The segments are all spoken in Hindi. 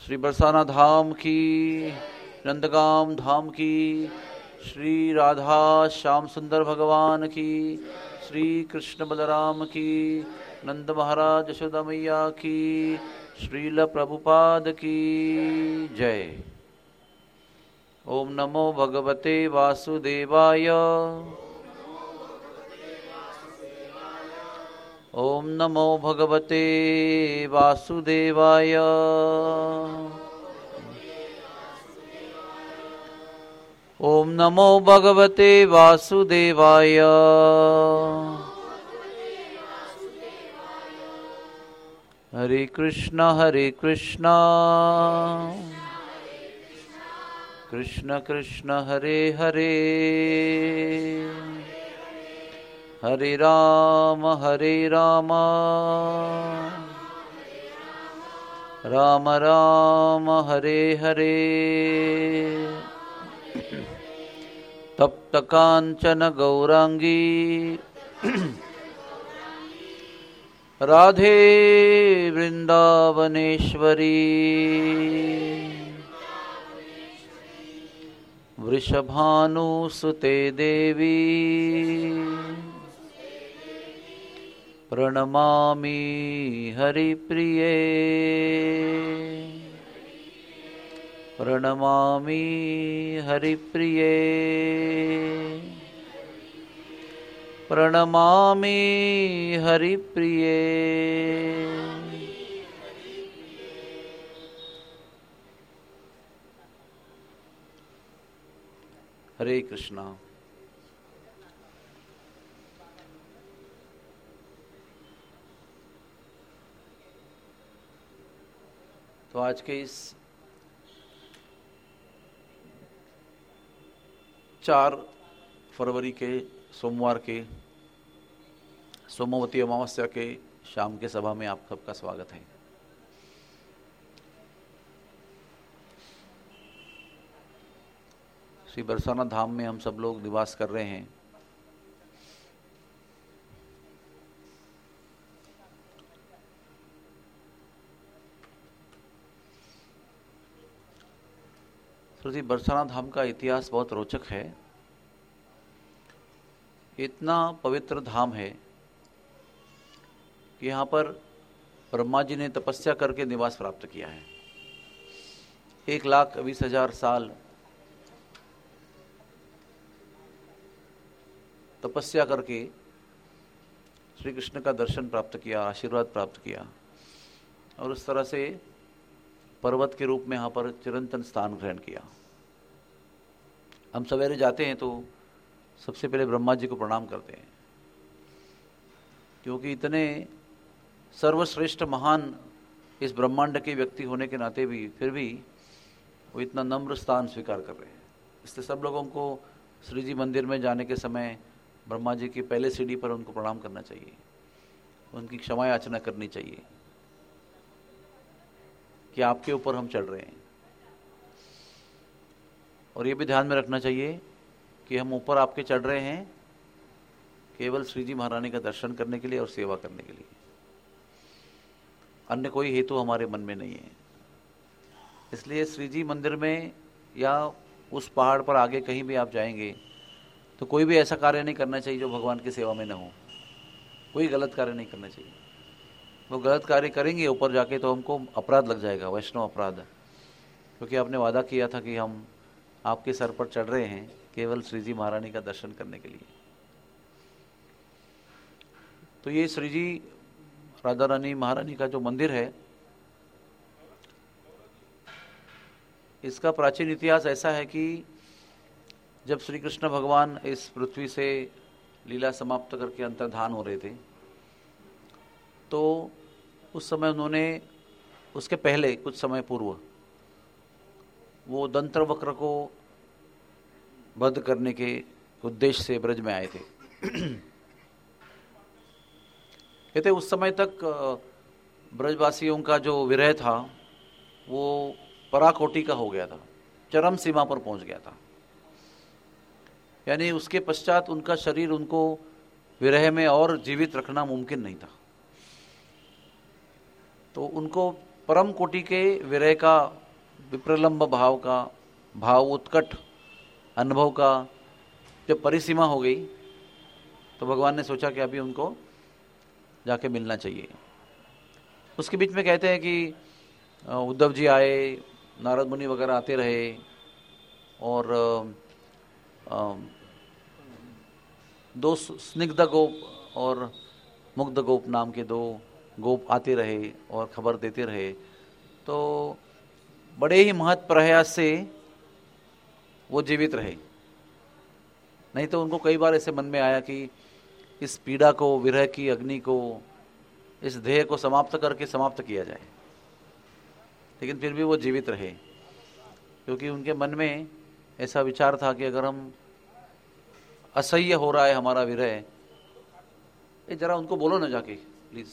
श्री बरसाना धाम की, नंदगाम धाम की, श्री राधा श्याम सुंदर भगवान की, श्री कृष्ण बलराम की, नंद महाराज यशोदा मैया की, श्रील प्रभुपाद की जय। ओम नमो भगवते वासुदेवाय। ओम नमो भगवते वासुदेवाय। ओम नमो भगवते वासुदेवाय। हरे कृष्ण कृष्ण कृष्ण हरे हरे, हरे राम राम राम हरे हरे। तप्त कांचन गौरांगी राधे वृंदावनेश्वरी, वृषभानुसुते देवी प्रणमामि हरिप्रिये, प्रणमामि हरिप्रिये, प्रणमामि हरिप्रिये। हरे कृष्णा। तो आज के इस 4 फरवरी के सोमवार के सोमवती अमावस्या के शाम के सभा में आप सबका स्वागत है। श्री बरसाना धाम में हम सब लोग निवास कर रहे हैं। श्री बरसाना धाम का इतिहास बहुत रोचक है। इतना पवित्र धाम है कि यहाँ पर ब्रह्मा जी ने तपस्या करके निवास प्राप्त किया है। 1,20,000 साल तपस्या करके श्री कृष्ण का दर्शन प्राप्त किया, आशीर्वाद प्राप्त किया और उस तरह से पर्वत के रूप में यहाँ पर चिरंतन स्थान ग्रहण किया। हम सवेरे जाते हैं तो सबसे पहले ब्रह्मा जी को प्रणाम करते हैं, क्योंकि इतने सर्वश्रेष्ठ महान इस ब्रह्मांड के व्यक्ति होने के नाते भी फिर भी वो इतना नम्र स्थान स्वीकार कर रहे हैं। इसलिए सब लोगों को श्री जी मंदिर में जाने के समय ब्रह्मा जी की पहले सीढ़ी पर उनको प्रणाम करना चाहिए, उनकी क्षमा याचना करनी चाहिए कि आपके ऊपर हम चढ़ रहे हैं। और ये भी ध्यान में रखना चाहिए कि हम ऊपर आपके चढ़ रहे हैं केवल श्री जी महारानी का दर्शन करने के लिए और सेवा करने के लिए, अन्य कोई हेतु हमारे मन में नहीं है। इसलिए श्री जी मंदिर में या उस पहाड़ पर आगे कहीं भी आप जाएंगे तो कोई भी ऐसा कार्य नहीं करना चाहिए जो भगवान की सेवा में न हो। कोई गलत कार्य नहीं करना चाहिए। वो गलत कार्य करेंगे ऊपर जाके तो हमको अपराध लग जाएगा, वैष्णव अपराध, क्योंकि आपने वादा किया था कि हम आपके सर पर चढ़ रहे हैं केवल श्री जी महारानी का दर्शन करने के लिए। तो ये श्री जी राधा रानी महारानी का जो मंदिर है, इसका प्राचीन इतिहास ऐसा है कि जब श्री कृष्ण भगवान इस पृथ्वी से लीला समाप्त करके अंतर्धान हो रहे थे तो उस समय उन्होंने, उसके पहले कुछ समय पूर्व वो दंत्रवक्र को वध करने के उद्देश्य से ब्रज में आए थे। कहते उस समय तक ब्रजवासियों का जो विरह था वो पराकोटि का हो गया था, चरम सीमा पर पहुंच गया था। यानी उसके पश्चात उनका शरीर उनको विरह में और जीवित रखना मुमकिन नहीं था। तो उनको परम कोटि के विरह का, विप्रलंब भाव का, भाव उत्कट अनुभव का जब परिसीमा हो गई तो भगवान ने सोचा कि अभी उनको जाके मिलना चाहिए। उसके बीच में कहते हैं कि उद्धव जी आए, नारद मुनि वगैरह आते रहे, और दो स्निग्ध गोप और मुग्ध गोप नाम के दो गोप आते रहे और खबर देते रहे। तो बड़े ही महत् प्रयास से वो जीवित रहे, नहीं तो उनको कई बार ऐसे मन में आया कि इस पीड़ा को, विरह की अग्नि को, इस देह को समाप्त करके समाप्त किया जाए, लेकिन फिर भी वो जीवित रहे, क्योंकि उनके मन में ऐसा विचार था कि अगर हम असह्य हो रहा है हमारा विरह, ये जरा उनको बोलो ना जाके प्लीज,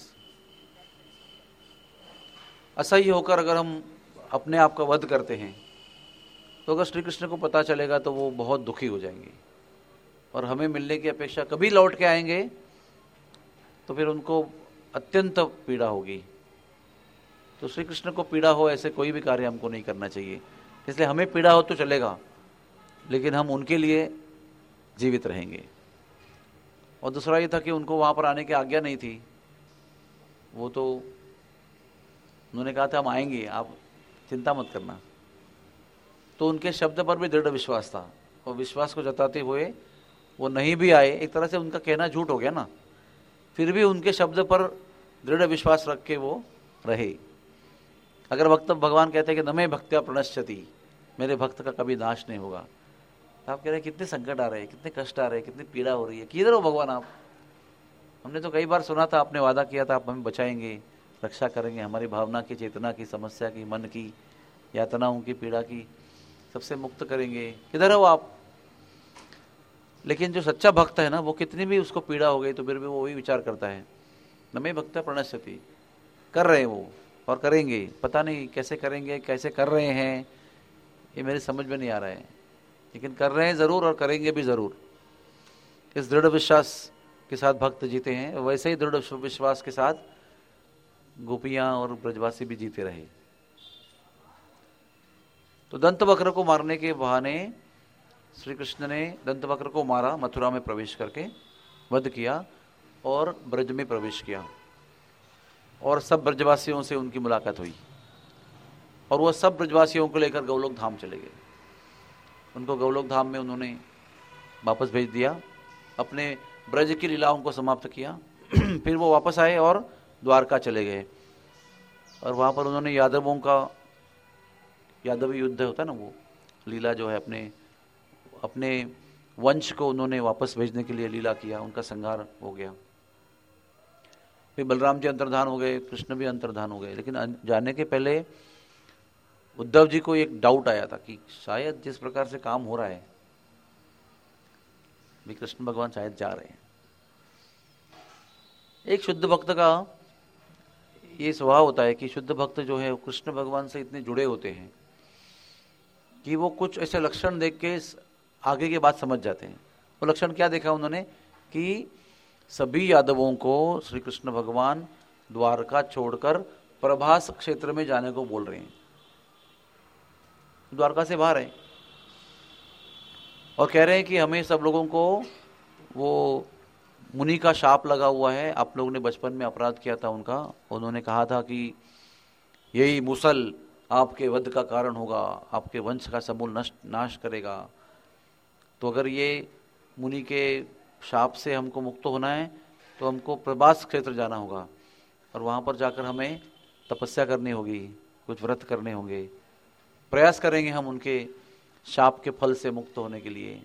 असह्य होकर अगर हम अपने आप का वध करते हैं तो अगर श्री कृष्ण को पता चलेगा तो वो बहुत दुखी हो जाएंगे और हमें मिलने की अपेक्षा कभी लौट के आएंगे तो फिर उनको अत्यंत पीड़ा होगी। तो श्री कृष्ण को पीड़ा हो ऐसे कोई भी कार्य हमको नहीं करना चाहिए। इसलिए हमें पीड़ा हो तो चलेगा, लेकिन हम उनके लिए जीवित रहेंगे। और दूसरा ये था कि उनको वहाँ पर आने की आज्ञा नहीं थी, वो तो उन्होंने कहा था हम आएंगे, आप चिंता मत करना। तो उनके शब्द पर भी दृढ़ विश्वास था, और विश्वास को जताते हुए वो नहीं भी आए, एक तरह से उनका कहना झूठ हो गया ना, फिर भी उनके शब्द पर दृढ़ विश्वास रख के वो रहे। अगर भगवान कहते हैं कि न मे भक्त्या प्रणश्यति, मेरे भक्त का कभी नाश नहीं होगा, तो आप कह रहे हैं कितने संकट आ रहे हैं, कितने कष्ट आ रहे हैं, कितनी पीड़ा हो रही है, किधर हो भगवान आप? हमने तो कई बार सुना था, आपने वादा किया था आप हमें बचाएंगे, रक्षा करेंगे, हमारी भावना की, चेतना की, समस्या की, मन की, यातनाओं की, पीड़ा की, सबसे मुक्त करेंगे, किधर हो आप? लेकिन जो सच्चा भक्त है ना, वो कितनी भी उसको पीड़ा हो गई तो फिर भी वो वही विचार करता है, न मे भक्त्या प्रणश्यति। कर रहे हैं वो और करेंगे, पता नहीं कैसे करेंगे, कैसे कर रहे हैं, ये मेरी समझ में नहीं आ रहा है, लेकिन कर रहे हैं ज़रूर और करेंगे भी ज़रूर। इस दृढ़ विश्वास के साथ भक्त जीते हैं, वैसे ही दृढ़ विश्वास के साथ गोपियाँ और ब्रजवासी भी जीते रहे। तो दंतवक्र को मारने के बहाने श्री कृष्ण ने दंतवक्र को मारा, मथुरा में प्रवेश करके वध किया और ब्रज में प्रवेश किया, और सब ब्रजवासियों से उनकी मुलाकात हुई, और वह सब ब्रजवासियों को लेकर गौलोक धाम चले गए। उनको गौलोक धाम में उन्होंने वापस भेज दिया, अपने ब्रज की लीलाओं को समाप्त किया। फिर वो वापस आए और द्वारका चले गए, और वहाँ पर उन्होंने यादवों का, यादवी युद्ध होता है ना, वो लीला जो है, अपने वंश को उन्होंने वापस भेजने के लिए लीला किया, उनका संहार हो गया। फिर बलराम जी अंतर्धान हो गए, कृष्ण भी अंतर्धान हो गए। लेकिन जाने के पहले उद्धव जी को एक डाउट आया था कि शायद जिस प्रकार से काम हो रहा है, भी कृष्ण भगवान शायद जा रहे हैं। एक शुद्ध भक्त का ये स्वभाव होता है कि शुद्ध भक्त जो है कृष्ण भगवान से इतने जुड़े होते हैं कि वो कुछ ऐसे लक्षण देख के आगे की बात समझ जाते हैं। वो लक्षण क्या देखा उन्होंने कि सभी यादवों को श्री कृष्ण भगवान द्वारका छोड़कर प्रभास क्षेत्र में जाने को बोल रहे हैं, द्वारका से बाहर है, और कह रहे हैं कि हमें सब लोगों को, वो मुनि का शाप लगा हुआ है, आप लोगों ने बचपन में अपराध किया था उनका, उन्होंने कहा था कि यही मुसल आपके वध का कारण होगा, आपके वंश का समूल नाश करेगा। तो अगर ये मुनि के शाप से हमको मुक्त होना है तो हमको प्रभास क्षेत्र जाना होगा, और वहाँ पर जाकर हमें तपस्या करनी होगी, कुछ व्रत करने होंगे, प्रयास करेंगे हम उनके शाप के फल से मुक्त होने के लिए।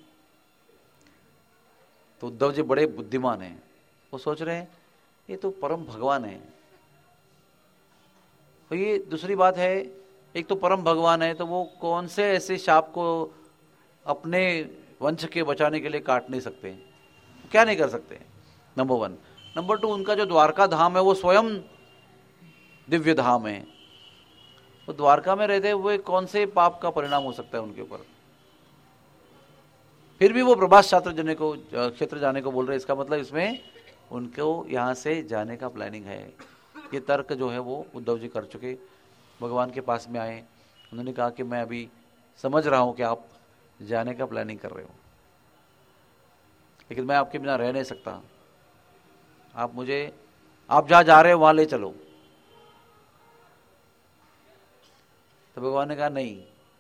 तो उद्धव जी बड़े बुद्धिमान हैं, वो सोच रहे हैं ये तो परम भगवान है। तो ये दूसरी बात है, एक तो परम भगवान है तो वो कौन से ऐसे शाप को अपने वंश के बचाने के लिए काट नहीं सकते, क्या नहीं कर सकते, नंबर 1। नंबर 2, उनका जो द्वारका धाम है वो स्वयं दिव्य धाम है। तो द्वारका में रहते हुए कौन से पाप का परिणाम हो सकता है उनके ऊपर? फिर भी वो प्रभास क्षेत्र जाने को बोल रहे हैं। इसका मतलब इसमें उनको यहाँ से जाने का प्लानिंग है। ये तर्क जो है वो उद्धव जी कर चुके, भगवान के पास में आए। उन्होंने कहा कि मैं अभी समझ रहा हूँ कि आप जाने का प्लानिंग कर रहे हो, लेकिन मैं आपके बिना रह नहीं सकता, आप जहाँ जा रहे हो वहाँ ले चलो। तो भगवान ने कहा नहीं,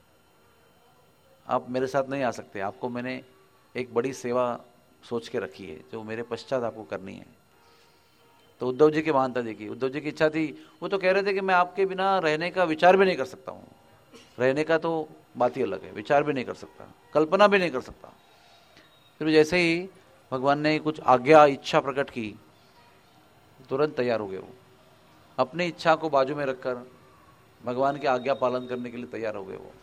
आप मेरे साथ नहीं आ सकते, आपको मैंने एक बड़ी सेवा सोच के रखी है जो मेरे पश्चात आपको करनी है। तो उद्धव जी की मानता देखी, उद्धव जी की इच्छा थी, वो तो कह रहे थे कि मैं आपके बिना रहने का विचार भी नहीं कर सकता हूँ, रहने का तो बात ही अलग है, विचार भी नहीं कर सकता, कल्पना भी नहीं कर सकता। फिर जैसे ही भगवान ने कुछ आज्ञा इच्छा प्रकट की, तुरंत तैयार हो गए वो, अपनी इच्छा को बाजू में रखकर भगवान की आज्ञा पालन करने के लिए तैयार हो गए वो।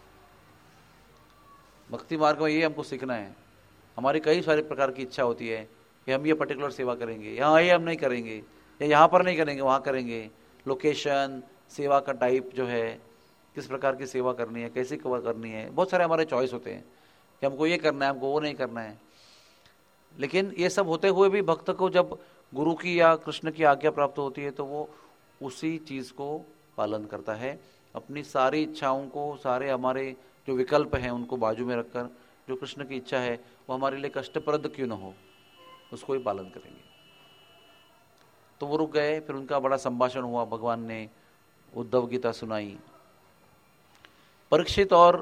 भक्ति मार्ग में ये हमको सीखना है। हमारी कई सारे प्रकार की इच्छा होती है कि हम ये पर्टिकुलर सेवा करेंगे, यहाँ ये हम नहीं करेंगे, या यहाँ पर नहीं करेंगे, वहाँ करेंगे। लोकेशन, सेवा का टाइप जो है, किस प्रकार की सेवा करनी है, कैसी सेवा करनी है, बहुत सारे हमारे चॉइस होते हैं कि हमको ये करना है, हमको वो नहीं करना है। लेकिन ये सब होते हुए भी भक्त को जब गुरु की या कृष्ण की आज्ञा प्राप्त होती है तो वो उसी चीज़ को पालन करता है। अपनी सारी इच्छाओं को, सारे हमारे जो विकल्प हैं उनको बाजू में रखकर जो कृष्ण की इच्छा है वो हमारे लिए कष्टप्रद क्यों न हो, उसको ही पालन करेंगे। तो वो रुक गए। फिर उनका बड़ा संभाषण हुआ, भगवान ने उद्धव गीता सुनाई। परीक्षित और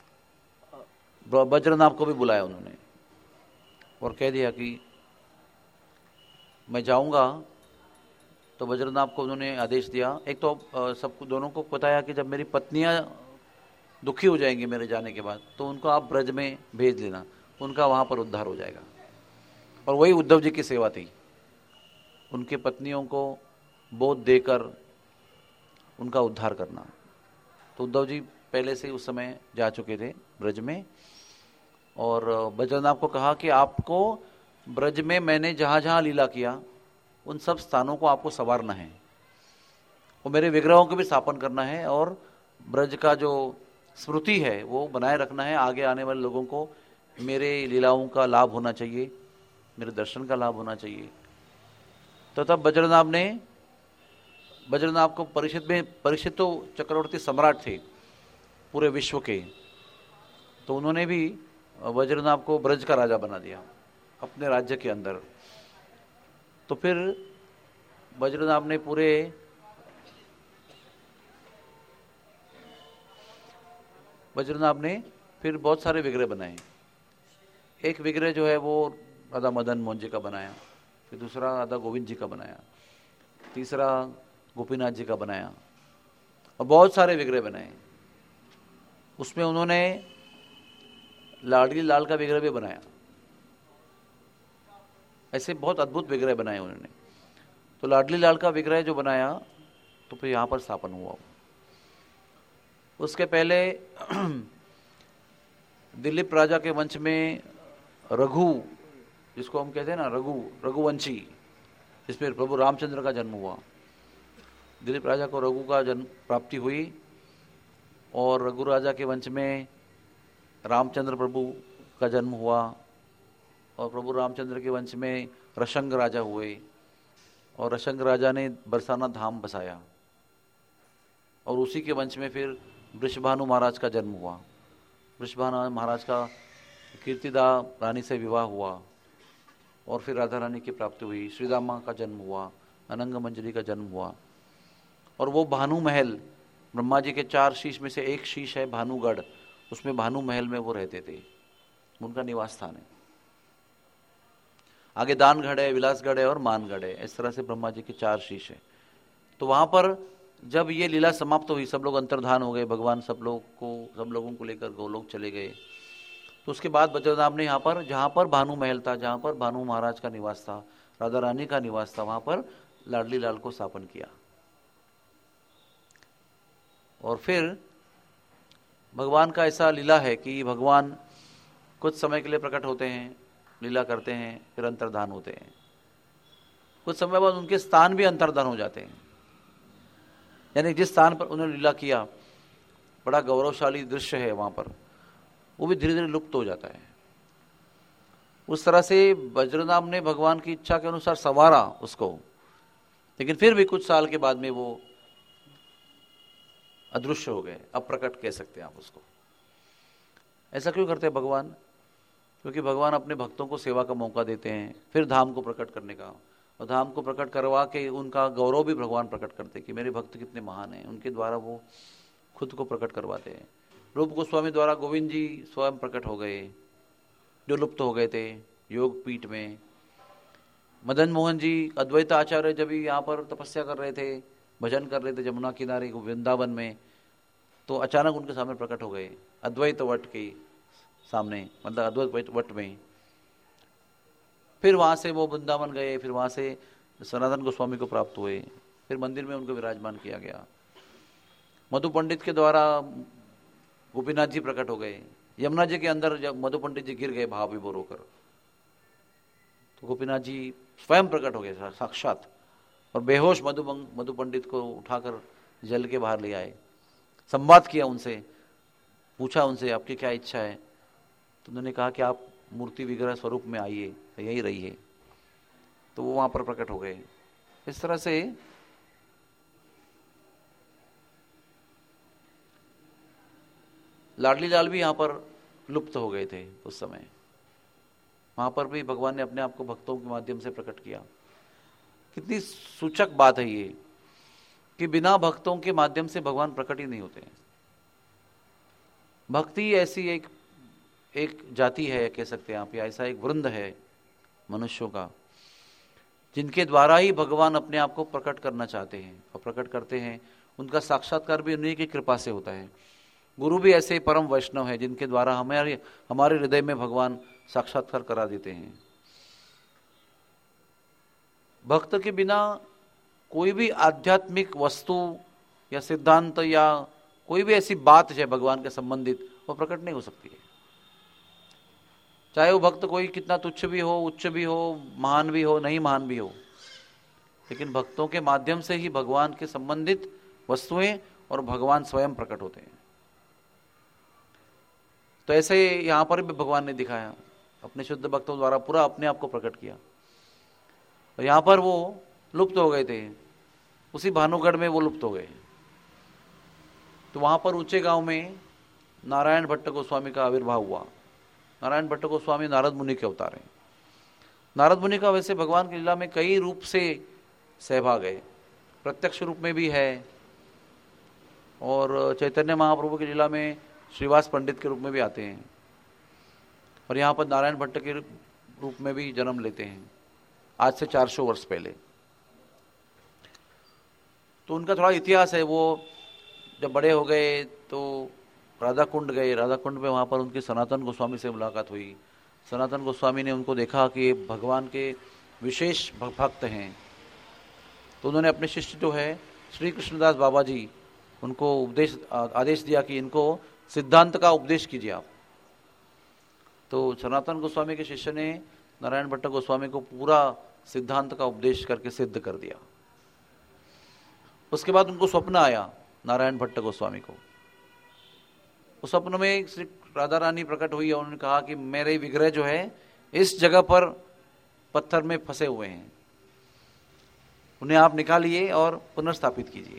बज्रनाभ को भी बुलाया उन्होंने और कह दिया कि मैं जाऊंगा। तो बज्रनाभ को उन्होंने आदेश दिया, एक तो सबको दोनों को बताया कि जब मेरी पत्नियां दुखी हो जाएंगी मेरे जाने के बाद तो उनको आप ब्रज में भेज लेना, उनका वहाँ पर उद्धार हो जाएगा। और वही उद्धव जी की सेवा थी, उनके पत्नियों को बोध देकर उनका उद्धार करना। तो उद्धव जी पहले से उस समय जा चुके थे ब्रज में, और बज्रनाभ को कहा कि आपको ब्रज में मैंने जहाँ जहाँ लीला किया उन सब स्थानों को आपको संवारना है, और मेरे विग्रहों को भी स्थापन करना है, और ब्रज का जो स्मृति है वो बनाए रखना है। आगे आने वाले लोगों को मेरे लीलाओं का लाभ होना चाहिए, मेरे दर्शन का लाभ होना चाहिए। तो तब बज्रनाभ को परीक्षित तो चक्रवर्ती सम्राट थे पूरे विश्व के, तो उन्होंने भी बज्रनाभ को ब्रज का राजा बना दिया अपने राज्य के अंदर। तो फिर बज्रनाभ ने फिर बहुत सारे विग्रह बनाए। एक विग्रह जो है वो राधा मदन मोहन जी का बनाया, फिर दूसरा राधा गोविंद जी का बनाया, तीसरा गोपीनाथ जी का बनाया, और बहुत सारे विग्रह बनाए। उसमें उन्होंने लाडली लाल का विग्रह भी बनाया। ऐसे बहुत अद्भुत विग्रह बनाए उन्होंने। तो लाडली लाल का विग्रह जो बनाया तो फिर यहाँ पर स्थापन हुआ। उसके पहले दिलीप राजा के वंश में रघु, जिसको हम कहते हैं ना रघुवंशी, जिसमें प्रभु रामचंद्र का जन्म हुआ। दिलीप राजा को रघु का जन्म प्राप्ति हुई, और रघु राजा के वंश में रामचंद्र प्रभु का जन्म हुआ, और प्रभु रामचंद्र के वंश में रशंग राजा हुए, और रशंग राजा ने बरसाना धाम बसाया, और उसी के वंश में फिर वृषभानु महाराज का जन्म हुआ। वृषभानु महाराज का कीर्तिदा रानी से विवाह हुआ, और फिर राधा रानी की प्राप्ति हुई। श्रीदामा का जन्म हुआ, अनंग मंजरी का जन्म हुआ, और वो भानु महल, ब्रह्मा जी के 4 शीश में से एक शीश है भानुगढ़, उसमें भानु महल में वो रहते थे, उनका निवास स्थान है। आगे दानगढ़ है, विलासगढ़ है और मानगढ़ है। इस तरह से ब्रह्मा जी के 4 शीश है। तो वहां पर जब ये लीला समाप्त हुई, सब लोग अंतर्धान हो गए, भगवान सब लोगों को लेकर गोलोक चले गए। तो उसके बाद बज्रनाभ ने यहाँ पर, जहाँ पर भानु महल था, जहाँ पर भानु महाराज का निवास था, राधा रानी का निवास था, वहां पर लाडली लाल को स्थापन किया। और फिर भगवान का ऐसा लीला है कि भगवान कुछ समय के लिए प्रकट होते हैं, लीला करते हैं, फिर अंतर्धान होते हैं। कुछ समय बाद उनके स्थान भी अंतर्धान हो जाते हैं, यानी जिस स्थान पर उन्होंने लीला किया, बड़ा गौरवशाली दृश्य है वहां पर, वो भी धीरे धीरे लुप्त हो जाता है। उस तरह से बज्रनाभ ने भगवान की इच्छा के अनुसार संवारा उसको, लेकिन फिर भी कुछ साल के बाद में वो अदृश्य हो गए, अप्रकट कह सकते हैं आप उसको। ऐसा क्यों करते हैं भगवान? क्योंकि भगवान अपने भक्तों को सेवा का मौका देते हैं, फिर धाम को प्रकट करने का, और धाम को प्रकट करवा के उनका गौरव भी भगवान प्रकट करते हैं कि मेरे भक्त कितने महान हैं। उनके द्वारा वो खुद को प्रकट करवाते हैं। रूप गोस्वामी द्वारा गोविंद जी स्वयं प्रकट हो गए, जो लुप्त हो गए थे योग पीठ में। मदन मोहन जी अद्वैत आचार्य जब यहाँ पर तपस्या कर रहे थे, भजन कर रहे थे जमुना किनारे वृंदावन में, तो अचानक उनके सामने प्रकट हो गए अद्वैत वट के सामने, मतलब अद्वैत वट में। फिर वहाँ से वो वृंदावन गए, फिर वहाँ से सनातन गोस्वामी को प्राप्त हुए, फिर मंदिर में उनको विराजमान किया गया। मधु पंडित के द्वारा गोपीनाथ जी प्रकट हो गए। यमुना जी के अंदर जब मधु पंडित जी गिर गए भाव विभोर होकर, तो गोपीनाथ जी स्वयं प्रकट हो गए साक्षात, और बेहोश मधु पंडित को उठाकर जल के बाहर ले आए, संवाद किया उनसे, पूछा उनसे आपकी क्या इच्छा है, तो उन्होंने कहा कि आप मूर्ति विग्रह स्वरूप में आइए, यही रहिए। तो वो वहां पर प्रकट हो गए। इस तरह से लाडली लाल भी यहां पर लुप्त हो गए थे उस समय, वहां पर भी भगवान ने अपने आप को भक्तों के माध्यम से प्रकट किया। कितनी सूचक बात है ये कि बिना भक्तों के माध्यम से भगवान प्रकट ही नहीं होते हैं। भक्ति ऐसी एक जाति है कह सकते हैं आप, या ऐसा एक वृंद है मनुष्यों का, जिनके द्वारा ही भगवान अपने आप को प्रकट करना चाहते हैं और प्रकट करते हैं। उनका साक्षात्कार भी उन्हीं की कृपा से होता है। गुरु भी ऐसे परम वैष्णव है जिनके द्वारा हमारे हृदय में भगवान साक्षात्कार करा देते हैं। भक्त के बिना कोई भी आध्यात्मिक वस्तु या सिद्धांत या कोई भी ऐसी बात है भगवान के संबंधित, वो प्रकट नहीं हो सकती है। चाहे वो भक्त कोई कितना तुच्छ भी हो, उच्च भी हो, महान भी हो, नहीं महान भी हो, लेकिन भक्तों के माध्यम से ही भगवान के संबंधित वस्तुएं और भगवान स्वयं प्रकट होते हैं। तो ऐसे यहां पर भी भगवान ने दिखाया, अपने शुद्ध भक्तों द्वारा पूरा अपने आप को प्रकट किया। और यहां पर वो लुप्त हो गए थे, उसी भानुगढ़ में वो लुप्त हो गए। तो वहां पर ऊंचे गांव में नारायण भट्ट गोस्वामी का आविर्भाव हुआ। नारायण भट्ट गोस्वामी नारद मुनि के अवतार हैं। नारद मुनि का वैसे भगवान की लीला में कई रूप से सहभाग है, प्रत्यक्ष रूप में भी है, और चैतन्य महाप्रभु की लीला में श्रीवास पंडित के रूप में भी आते हैं, और यहाँ पर नारायण भट्ट के रूप में भी जन्म लेते हैं आज से 400 वर्ष पहले। तो उनका थोड़ा इतिहास है। वो जब बड़े हो गए तो राधा कुंड गए। राधा कुंड में वहाँ पर उनके सनातन गोस्वामी से मुलाकात हुई। सनातन गोस्वामी ने उनको देखा कि भगवान के विशेष भक्त हैं, तो उन्होंने अपने शिष्य जो है श्री कृष्णदास बाबा जी, उनको आदेश दिया कि इनको सिद्धांत का उपदेश कीजिए आप। तो सनातन गोस्वामी के शिष्य ने नारायण भट्ट गोस्वामी को पूरा सिद्धांत का उपदेश करके सिद्ध कर दिया। उसके बाद उनको स्वप्न आया नारायण भट्ट गोस्वामी को। उस स्वप्न में श्री राधा रानी प्रकट हुई और उन्होंने कहा कि मेरे विग्रह जो है इस जगह पर पत्थर में फंसे हुए हैं, उन्हें आप निकालिए और पुनर्स्थापित कीजिए।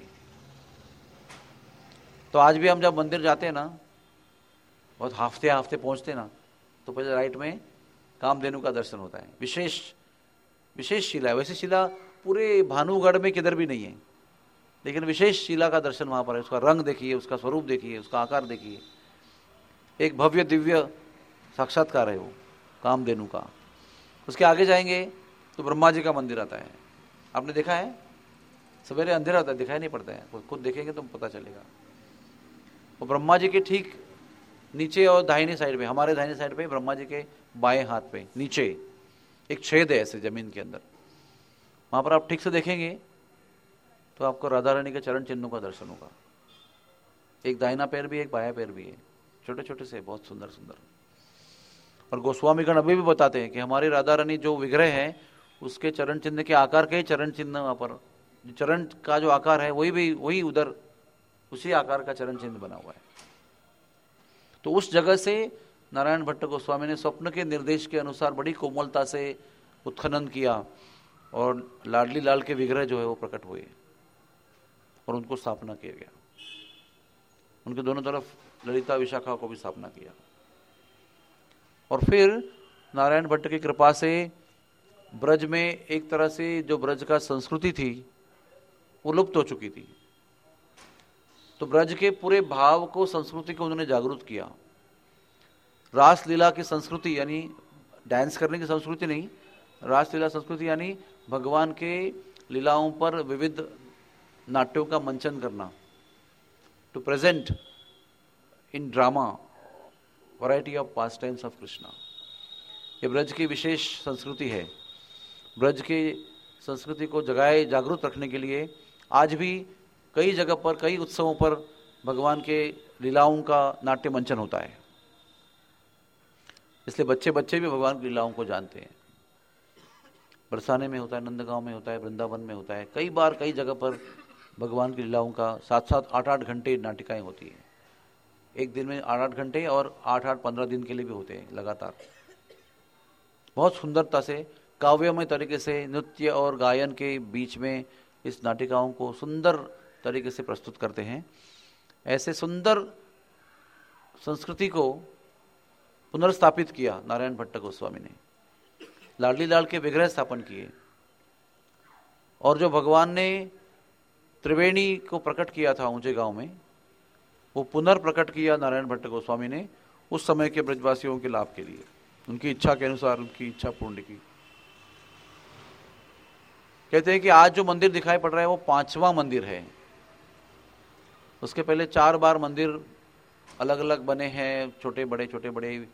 तो आज भी हम जब मंदिर जाते हैं ना, बहुत हफ्ते हफ्ते पहुंचते ना, तो पहले राइट में कामधेनु का दर्शन होता है। विशेष शिला है। वैसे शिला पूरे भानुगढ़ में किधर भी नहीं है, लेकिन विशेष शिला का दर्शन वहां पर है। उसका रंग देखिए, उसका स्वरूप देखिए, उसका आकार देखिए, एक भव्य दिव्य साक्षात्कार है वो कामधेनु का। उसके आगे जाएंगे तो ब्रह्मा जी का मंदिर आता है। आपने देखा है, सवेरे अंधेरा होता है, दिखाई नहीं पड़ता है, खुद देखेंगे तो पता चलेगा। वो ब्रह्मा जी के ठीक नीचे और दाहिनी साइड पे, हमारे दाहिनी साइड पे, ब्रह्मा जी के बाएं हाथ पे नीचे एक छेद है ऐसे जमीन के अंदर। वहां पर आप ठीक से देखेंगे तो आपको राधा रानी के चरण चिन्हों का दर्शन होगा। एक दाहिना पैर भी, एक बायां पैर भी है, छोटे छोटे से, बहुत सुंदर सुंदर। और गोस्वामीगण अभी भी बताते हैं कि हमारी राधा रानी जो विग्रह है उसके चरण चिन्ह के आकार के चरण चिन्ह, वहां पर चरण का जो आकार है वही उधर उसी आकार का चरण चिन्ह बना हुआ है। तो उस जगह से नारायण भट्ट गोस्वामी ने स्वप्न के निर्देश के अनुसार बड़ी कोमलता से उत्खनन किया और लाडली लाल के विग्रह जो है वो प्रकट हुए और उनको स्थापना किया गया। उनके दोनों तरफ ललिता विशाखा को भी स्थापना किया। और फिर नारायण भट्ट की कृपा से ब्रज में एक तरह से जो ब्रज का संस्कृति थी वो लुप्त हो चुकी थी, तो ब्रज के पूरे भाव को, संस्कृति को उन्होंने जागरूक किया। रासलीला की संस्कृति यानी डांस करने की संस्कृति नहीं, रासलीला संस्कृति यानी भगवान के लीलाओं पर विविध नाट्यों का मंचन करना, to present in drama variety of pastimes of Krishna. ये ब्रज की विशेष संस्कृति है। ब्रज की संस्कृति को जगाए, जागरूक रखने के लिए आज भी कई जगह पर, कई उत्सवों पर भगवान के लीलाओं का नाट्य मंचन होता है। इसलिए बच्चे बच्चे भी भगवान की लीलाओं को जानते हैं। बरसाने में होता है, नंदगांव में होता है, वृंदावन में होता है, कई बार कई जगह पर भगवान की लीलाओं का 7-7, 8-8 घंटे नाटिकाएं होती हैं। एक दिन में 8-8 घंटे और 8-8, 15 दिन के लिए भी होते हैं लगातार। बहुत सुंदरता से, काव्यमय तरीके से, नृत्य और गायन के बीच में इस नाटिकाओं को सुंदर तरीके से प्रस्तुत करते हैं। ऐसे सुंदर संस्कृति को पुनर्स्थापित किया नारायण भट्ट गोस्वामी ने। लाडली लाल के विग्रह स्थापन किए, और जो भगवान ने त्रिवेणी को प्रकट किया था ऊंचे गांव में, वो पुनर्प्रकट किया नारायण भट्ट गोस्वामी ने उस समय के ब्रजवासियों के लाभ के लिए, उनकी इच्छा के अनुसार, उनकी इच्छा पूर्ण की। कहते हैं कि आज जो मंदिर दिखाई पड़ रहा है वो 5वां मंदिर है। उसके पहले 4 बार मंदिर अलग अलग बने हैं, छोटे बड़े छोटे बड़े।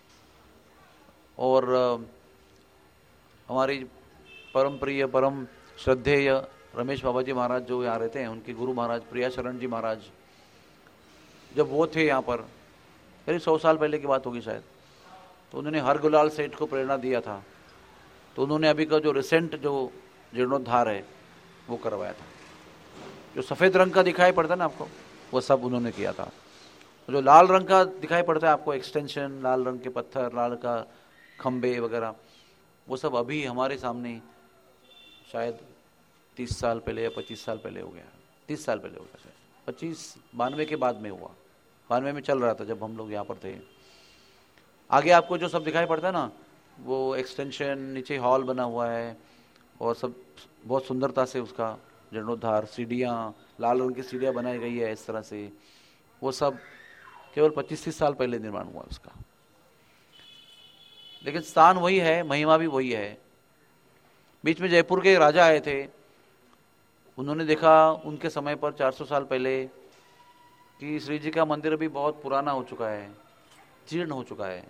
और हमारी परम प्रिय, परम श्रद्धेय रमेश बाबा जी महाराज जो यहाँ रहते हैं, उनके गुरु महाराज प्रियाशरण जी महाराज, जब वो थे यहाँ पर, करीब 100 साल पहले की बात होगी शायद, तो उन्होंने हर गुलाल सेठ को प्रेरणा दिया था। तो उन्होंने अभी का जो रिसेंट जो जीर्णोद्धार है वो करवाया था। जो सफ़ेद रंग का दिखाई पड़ता है ना आपको, वो सब उन्होंने किया था। जो लाल रंग का दिखाई पड़ता है आपको, एक्सटेंशन, लाल रंग के पत्थर, लाल का खंबे वगैरह, वो सब अभी हमारे सामने शायद 30 साल पहले या 25 साल पहले हो गया, 30 साल पहले हो गया शायद, 92 के बाद में हुआ। 92 में चल रहा था जब हम लोग यहाँ पर थे। आगे आपको जो सब दिखाई पड़ता है ना, वो एक्सटेंशन, नीचे हॉल बना हुआ है और सब बहुत सुंदरता से उसका जीर्णोद्धार, सीढ़ियाँ, लाल रंग की सीढ़ियाँ बनाई गई है इस तरह से, वो सब केवल 25-30 साल पहले निर्माण हुआ उसका। लेकिन स्थान वही है, महिमा भी वही है। बीच में जयपुर के राजा आए थे, उन्होंने देखा उनके समय पर 400 साल पहले कि श्री जी का मंदिर अभी बहुत पुराना हो चुका है, जीर्ण हो चुका है।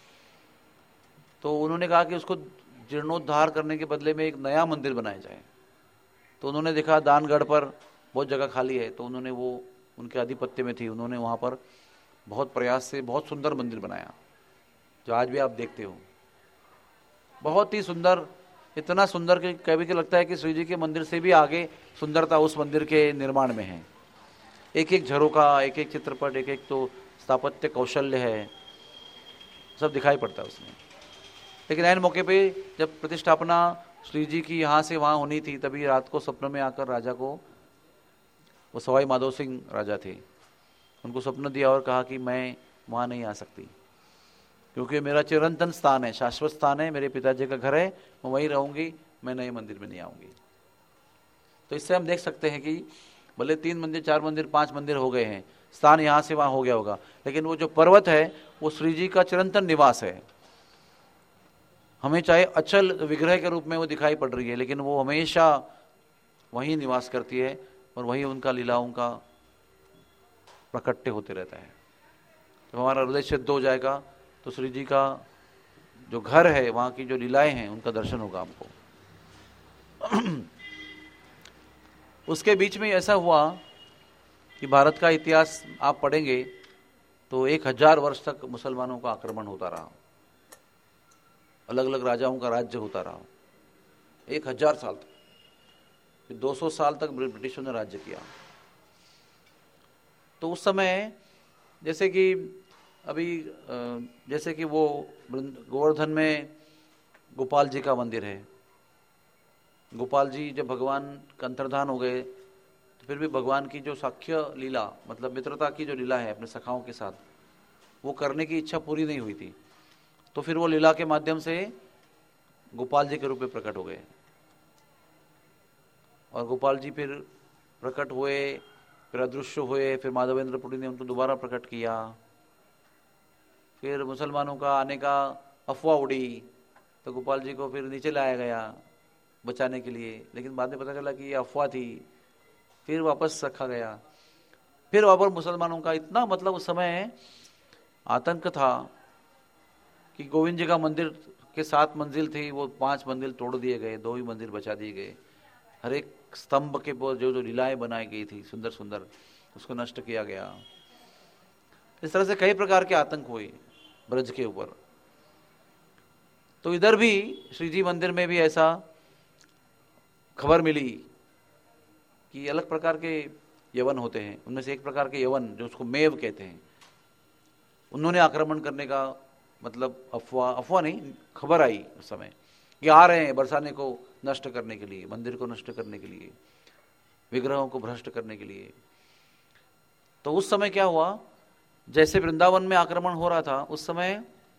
तो उन्होंने कहा कि उसको जीर्णोद्धार करने के बदले में एक नया मंदिर बनाया जाए। तो उन्होंने देखा दानगढ़ पर बहुत जगह खाली है, तो उन्होंने, वो उनके आधिपत्य में थी, उन्होंने वहाँ पर बहुत प्रयास से बहुत सुंदर मंदिर बनाया, जो आज भी आप देखते हो। बहुत ही सुंदर, इतना सुंदर कि कभी के लगता है कि श्री जी के मंदिर से भी आगे सुंदरता उस मंदिर के निर्माण में है। एक एक झरोका, एक एक चित्रपट, एक एक तो स्थापत्य कौशल्य है, सब दिखाई पड़ता है उसमें। लेकिन ऐन मौके पे जब प्रतिष्ठापना श्री जी की यहाँ से वहाँ होनी थी, तभी रात को सपने में आकर राजा को, वो सवाई माधो सिंह राजा थे, उनको स्वप्न दिया और कहा कि मैं वहाँ नहीं आ सकती, क्योंकि मेरा चिरंतन स्थान है, शाश्वत स्थान है, मेरे पिताजी का घर है, मैं वहीं रहूँगी, मैं नए मंदिर में नहीं आऊँगी। तो इससे हम देख सकते हैं कि भले 3 मंदिर, 4 मंदिर, 5 मंदिर हो गए हैं, स्थान यहाँ से वहाँ हो गया होगा, लेकिन वो जो पर्वत है वो श्री जी का चिरंतन निवास है। हमें चाहे अचल विग्रह के रूप में वो दिखाई पड़ रही है, लेकिन वो हमेशा वहीं निवास करती है और वहीं उनका लीलाओं का प्रकट्य होते रहता है। तो हमारा हृदय सिद्ध हो जाएगा तो श्री जी का जो घर है, वहाँ की जो लीलाएं हैं, उनका दर्शन होगा हमको। उसके बीच में ऐसा हुआ कि भारत का इतिहास आप पढ़ेंगे तो 1000 वर्ष तक मुसलमानों का आक्रमण होता रहा, अलग अलग राजाओं का राज्य होता रहा 1000 साल तक। फिर 200 साल तक ब्रिटिशों ने राज्य किया। तो उस समय जैसे कि अभी जैसे कि वो गोवर्धन में गोपाल जी का मंदिर है। गोपाल जी जब भगवान का अंतर्धान हो गए तो फिर भी भगवान की जो साख्य लीला, मतलब मित्रता की जो लीला है अपने सखाओं के साथ, वो करने की इच्छा पूरी नहीं हुई थी। तो फिर वो लीला के माध्यम से गोपाल जी के रूप में प्रकट हो गए, और गोपाल जी फिर प्रकट हुए, फिर अदृश्य हुए, फिर माधवेंद्र पुरी ने उनको दोबारा प्रकट किया। फिर मुसलमानों का आने का अफवाह उड़ी, तो गोपाल जी को फिर नीचे लाया गया बचाने के लिए, लेकिन बाद में पता चला कि ये अफवाह थी, फिर वापस रखा गया। फिर वापस मुसलमानों का इतना, मतलब उस समय आतंक था कि गोविंद जी का मंदिर के 7 मंजिल थी, वो 5 मंजिल तोड़ दिए गए, 2 ही मंदिर बचा दिए गए। हर एक स्तंभ के जो जो लीलाएं बनाई गई थी सुंदर सुंदर, उसको नष्ट किया गया। इस तरह से कई प्रकार के आतंक हुए ब्रज के ऊपर। तो इधर भी श्री जी मंदिर में भी ऐसा खबर मिली कि अलग प्रकार के यवन होते हैं, उनमें से एक प्रकार के यवन जो उसको मेव कहते हैं, उन्होंने आक्रमण करने का, मतलब अफवाह नहीं, खबर आई उस समय कि आ रहे हैं बरसाने को नष्ट करने के लिए, मंदिर को नष्ट करने के लिए, विग्रहों को भ्रष्ट करने के लिए। तो उस समय क्या हुआ, जैसे वृंदावन में आक्रमण हो रहा था उस समय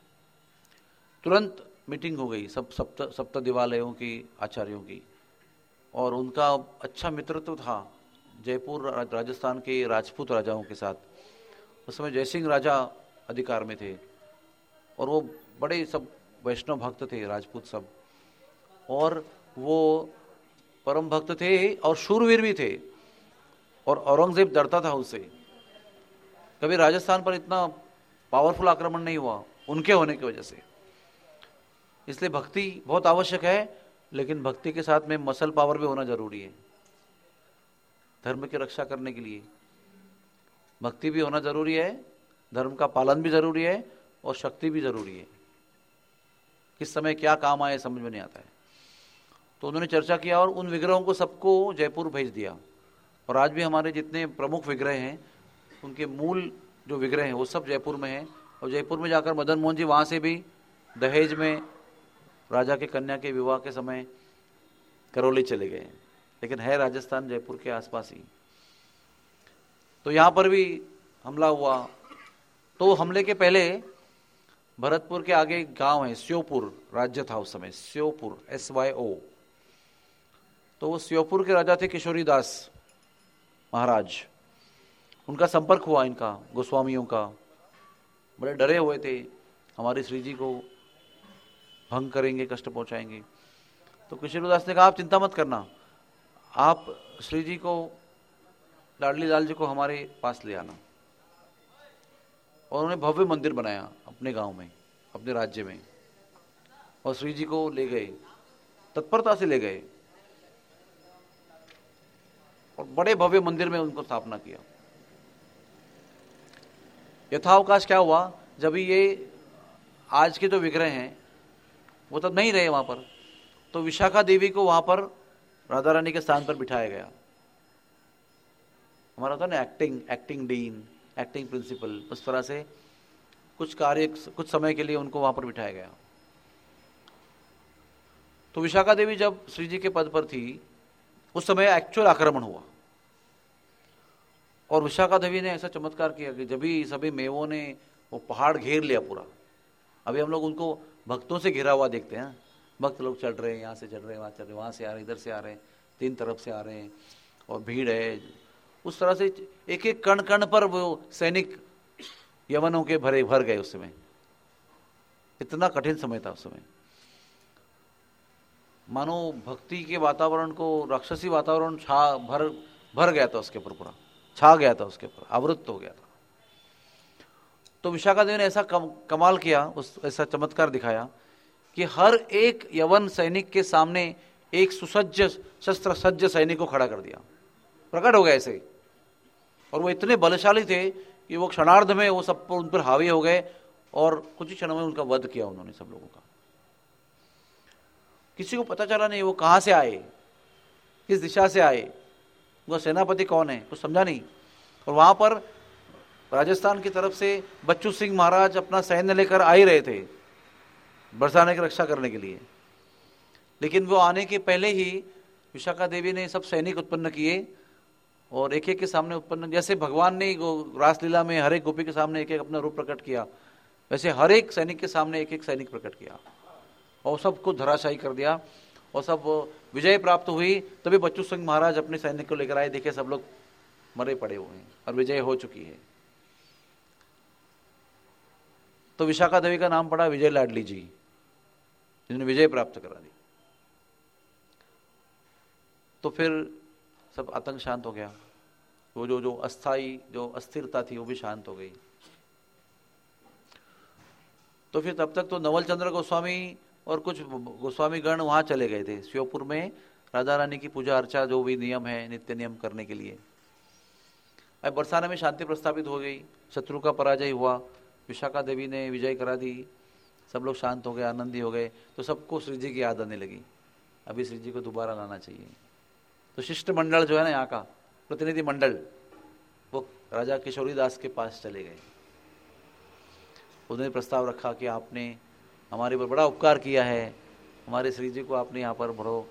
तुरंत मीटिंग हो गई सब सप्त देवालयों की आचार्यों की, और उनका अच्छा मित्रत्व था जयपुर राजस्थान के राजपूत राजाओं के साथ। उस समय जयसिंह राजा अधिकार में थे, और वो बड़े सब वैष्णव भक्त थे राजपूत सब, और वो परम भक्त थे और शूरवीर भी थे, और औरंगजेब डरता था उससे। कभी राजस्थान पर इतना पावरफुल आक्रमण नहीं हुआ उनके होने की वजह से। इसलिए भक्ति बहुत आवश्यक है, लेकिन भक्ति के साथ में मसल पावर भी होना जरूरी है। धर्म की रक्षा करने के लिए भक्ति भी होना जरूरी है, धर्म का पालन भी जरूरी है, और शक्ति भी जरूरी है। किस समय क्या काम आए समझ में नहीं आता है। तो उन्होंने चर्चा किया और उन विग्रहों को सबको जयपुर भेज दिया। और आज भी हमारे जितने प्रमुख विग्रह हैं उनके मूल जो विग्रह हैं वो सब जयपुर में हैं। और जयपुर में जाकर मदन मोहन जी वहाँ से भी दहेज में राजा के कन्या के विवाह के समय करौली चले गए, लेकिन है राजस्थान जयपुर के आसपास ही। तो यहाँ पर भी हमला हुआ। तो हमले के पहले भरतपुर के आगे एक गांव है, श्योपुर राज्य था उस समय, श्योपुर SYO। तो वो श्योपुर के राजा थे किशोरी दास महाराज। उनका संपर्क हुआ इनका गोस्वामियों का, बड़े डरे हुए थे हमारे श्री जी को भंग करेंगे, कष्ट पहुंचाएंगे। तो किशोरी दास ने कहा आप चिंता मत करना, आप श्री जी को, लाडली लाल जी को हमारे पास ले आना। और उन्होंने भव्य मंदिर बनाया अपने गांव में, अपने राज्य में, और श्री जी को ले गए, तत्परता से ले गए, और बड़े भव्य मंदिर में उनको स्थापना किया। यथावकाश क्या हुआ, जब ये आज के जो विग्रह हैं वो तब नहीं रहे वहां पर, तो विशाखा देवी को वहां पर राधा रानी के स्थान पर बिठाया गया। हमारा होता ना एक्टिंग डीन, एक्टिंग प्रिंसिपल, उस तरह से कुछ कार्य, कुछ समय के लिए उनको वहां पर बिठाया गया। तो विशाखा देवी जब श्री जी के पद पर थी उस समय एक्चुअल आक्रमण हुआ, और विशाखा देवी ने ऐसा चमत्कार किया कि जब भी सभी मेवों ने वो पहाड़ घेर लिया पूरा। अभी हम लोग उनको भक्तों से घिरा हुआ देखते हैं, भक्त लोग चढ़ रहे हैं, यहाँ से चढ़ रहे हैं, वहाँ चढ़ रहे हैं, वहाँ से आ रहे हैं, इधर से आ रहे हैं, 3 तरफ से आ रहे हैं, और भीड़ है। उस तरह से एक एक कण कण पर वो सैनिक यवनों के भर गए। उस समय इतना कठिन समय था उस समय, मानो भक्ति के वातावरण को राक्षसी वातावरण भर गया था उसके ऊपर, पूरा छा गया था उसके ऊपर, आवृत हो गया था। तो विशाखा देवी ने ऐसा कमाल किया, ऐसा चमत्कार दिखाया कि हर एक यवन सैनिक के सामने एक सुसज्ज शस्त्र सज्ज सैनिक को खड़ा कर दिया, प्रकट हो गए ऐसे। और वो इतने बलशाली थे कि वो क्षणार्ध में वो सब उन पर हावी हो गए, और कुछ ही क्षणों में उनका वध किया उन्होंने सब लोगों का। किसी को पता चला नहीं वो कहाँ से आए, किस दिशा से आए, वो सेनापति कौन है, कुछ समझा नहीं। और वहां पर राजस्थान की तरफ से बच्चू सिंह महाराज अपना सैन्य लेकर आ ही रहे थे बरसाने की रक्षा करने के लिए, लेकिन वो आने के पहले ही विशाखा देवी ने सब सैनिक उत्पन्न किए और एक एक के सामने उत्पन्न, जैसे भगवान ने रासलीला में हर एक गोपी के सामने एक एक अपना रूप प्रकट किया, वैसे हर एक सैनिक के सामने एक एक सैनिक प्रकट किया और सबको धराशायी कर दिया और सब विजय प्राप्त हुई। तभी बच्चू सिंह महाराज अपने सैनिक को लेकर आए, देखे सब लोग मरे पड़े हुए हैं और विजय हो चुकी है। तो विशाखा देवी का नाम पड़ा विजय लाडली जी, जिन्होंने विजय प्राप्त करा दी। तो फिर सब आतंक शांत हो गया, वो जो अस्थाई जो अस्थिरता थी वो भी शांत हो गई। तो फिर तब तक तो नवल चंद्र गोस्वामी और कुछ गोस्वामी गण वहां चले गए थे श्योपुर में राधा रानी की पूजा अर्चा जो भी नियम है नित्य नियम करने के लिए। अब बरसाना में शांति प्रस्थापित हो गई, शत्रु का पराजय हुआ, विशाखा देवी ने विजय करा दी, सब लोग शांत हो गए, आनंदी हो गए। तो सबको श्री जी की याद आने लगी, अभी श्री जी को दोबारा लाना चाहिए। तो शिष्टमंडल जो है ना यहाँ का प्रतिनिधि मंडल, वो राजा किशोरी दास के पास चले गए। उन्होंने प्रस्ताव रखा कि आपने हमारे पर बड़ा उपकार किया है, हमारे श्री जी को आपने यहाँ पर बड़ो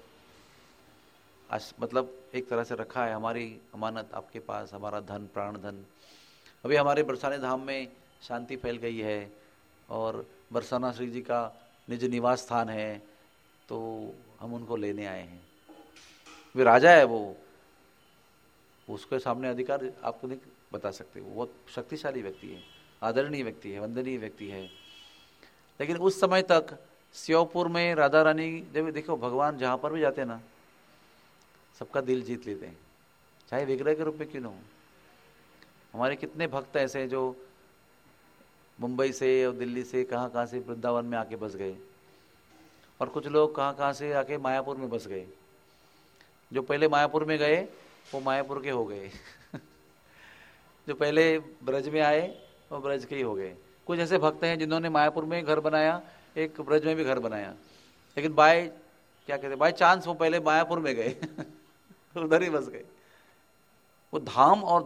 मतलब एक तरह से रखा है, हमारी अमानत आपके पास, हमारा धन प्राण धन। अभी हमारे बरसाने धाम में शांति फैल गई है और बरसाना श्री जी का निज निवास स्थान है, तो हम उनको लेने आए हैं। वे राजा है, वो उसके सामने अधिकार आपको नहीं बता सकते, वो बहुत शक्तिशाली व्यक्ति है, आदरणीय व्यक्ति है, वंदनीय व्यक्ति है। लेकिन उस समय तक श्योपुर में राधा रानी देखो भगवान जहाँ पर भी जाते हैं ना सबका दिल जीत लेते हैं, चाहे विग्रह के रूप में क्यों ना हो। हमारे कितने भक्त ऐसे हैं जो मुंबई से और दिल्ली से कहाँ से वृंदावन में आके बस गए, और कुछ लोग कहाँ से आके मायापुर में बस गए। जो पहले मायापुर में गए वो मायापुर के हो गए जो पहले ब्रज में आए वो ब्रज के ही हो गए। कुछ ऐसे भक्त हैं जिन्होंने मायापुर में घर बनाया, एक ब्रज में भी घर बनाया, लेकिन बाय चांस वो पहले मायापुर में गए उधर ही बस गए। वो धाम और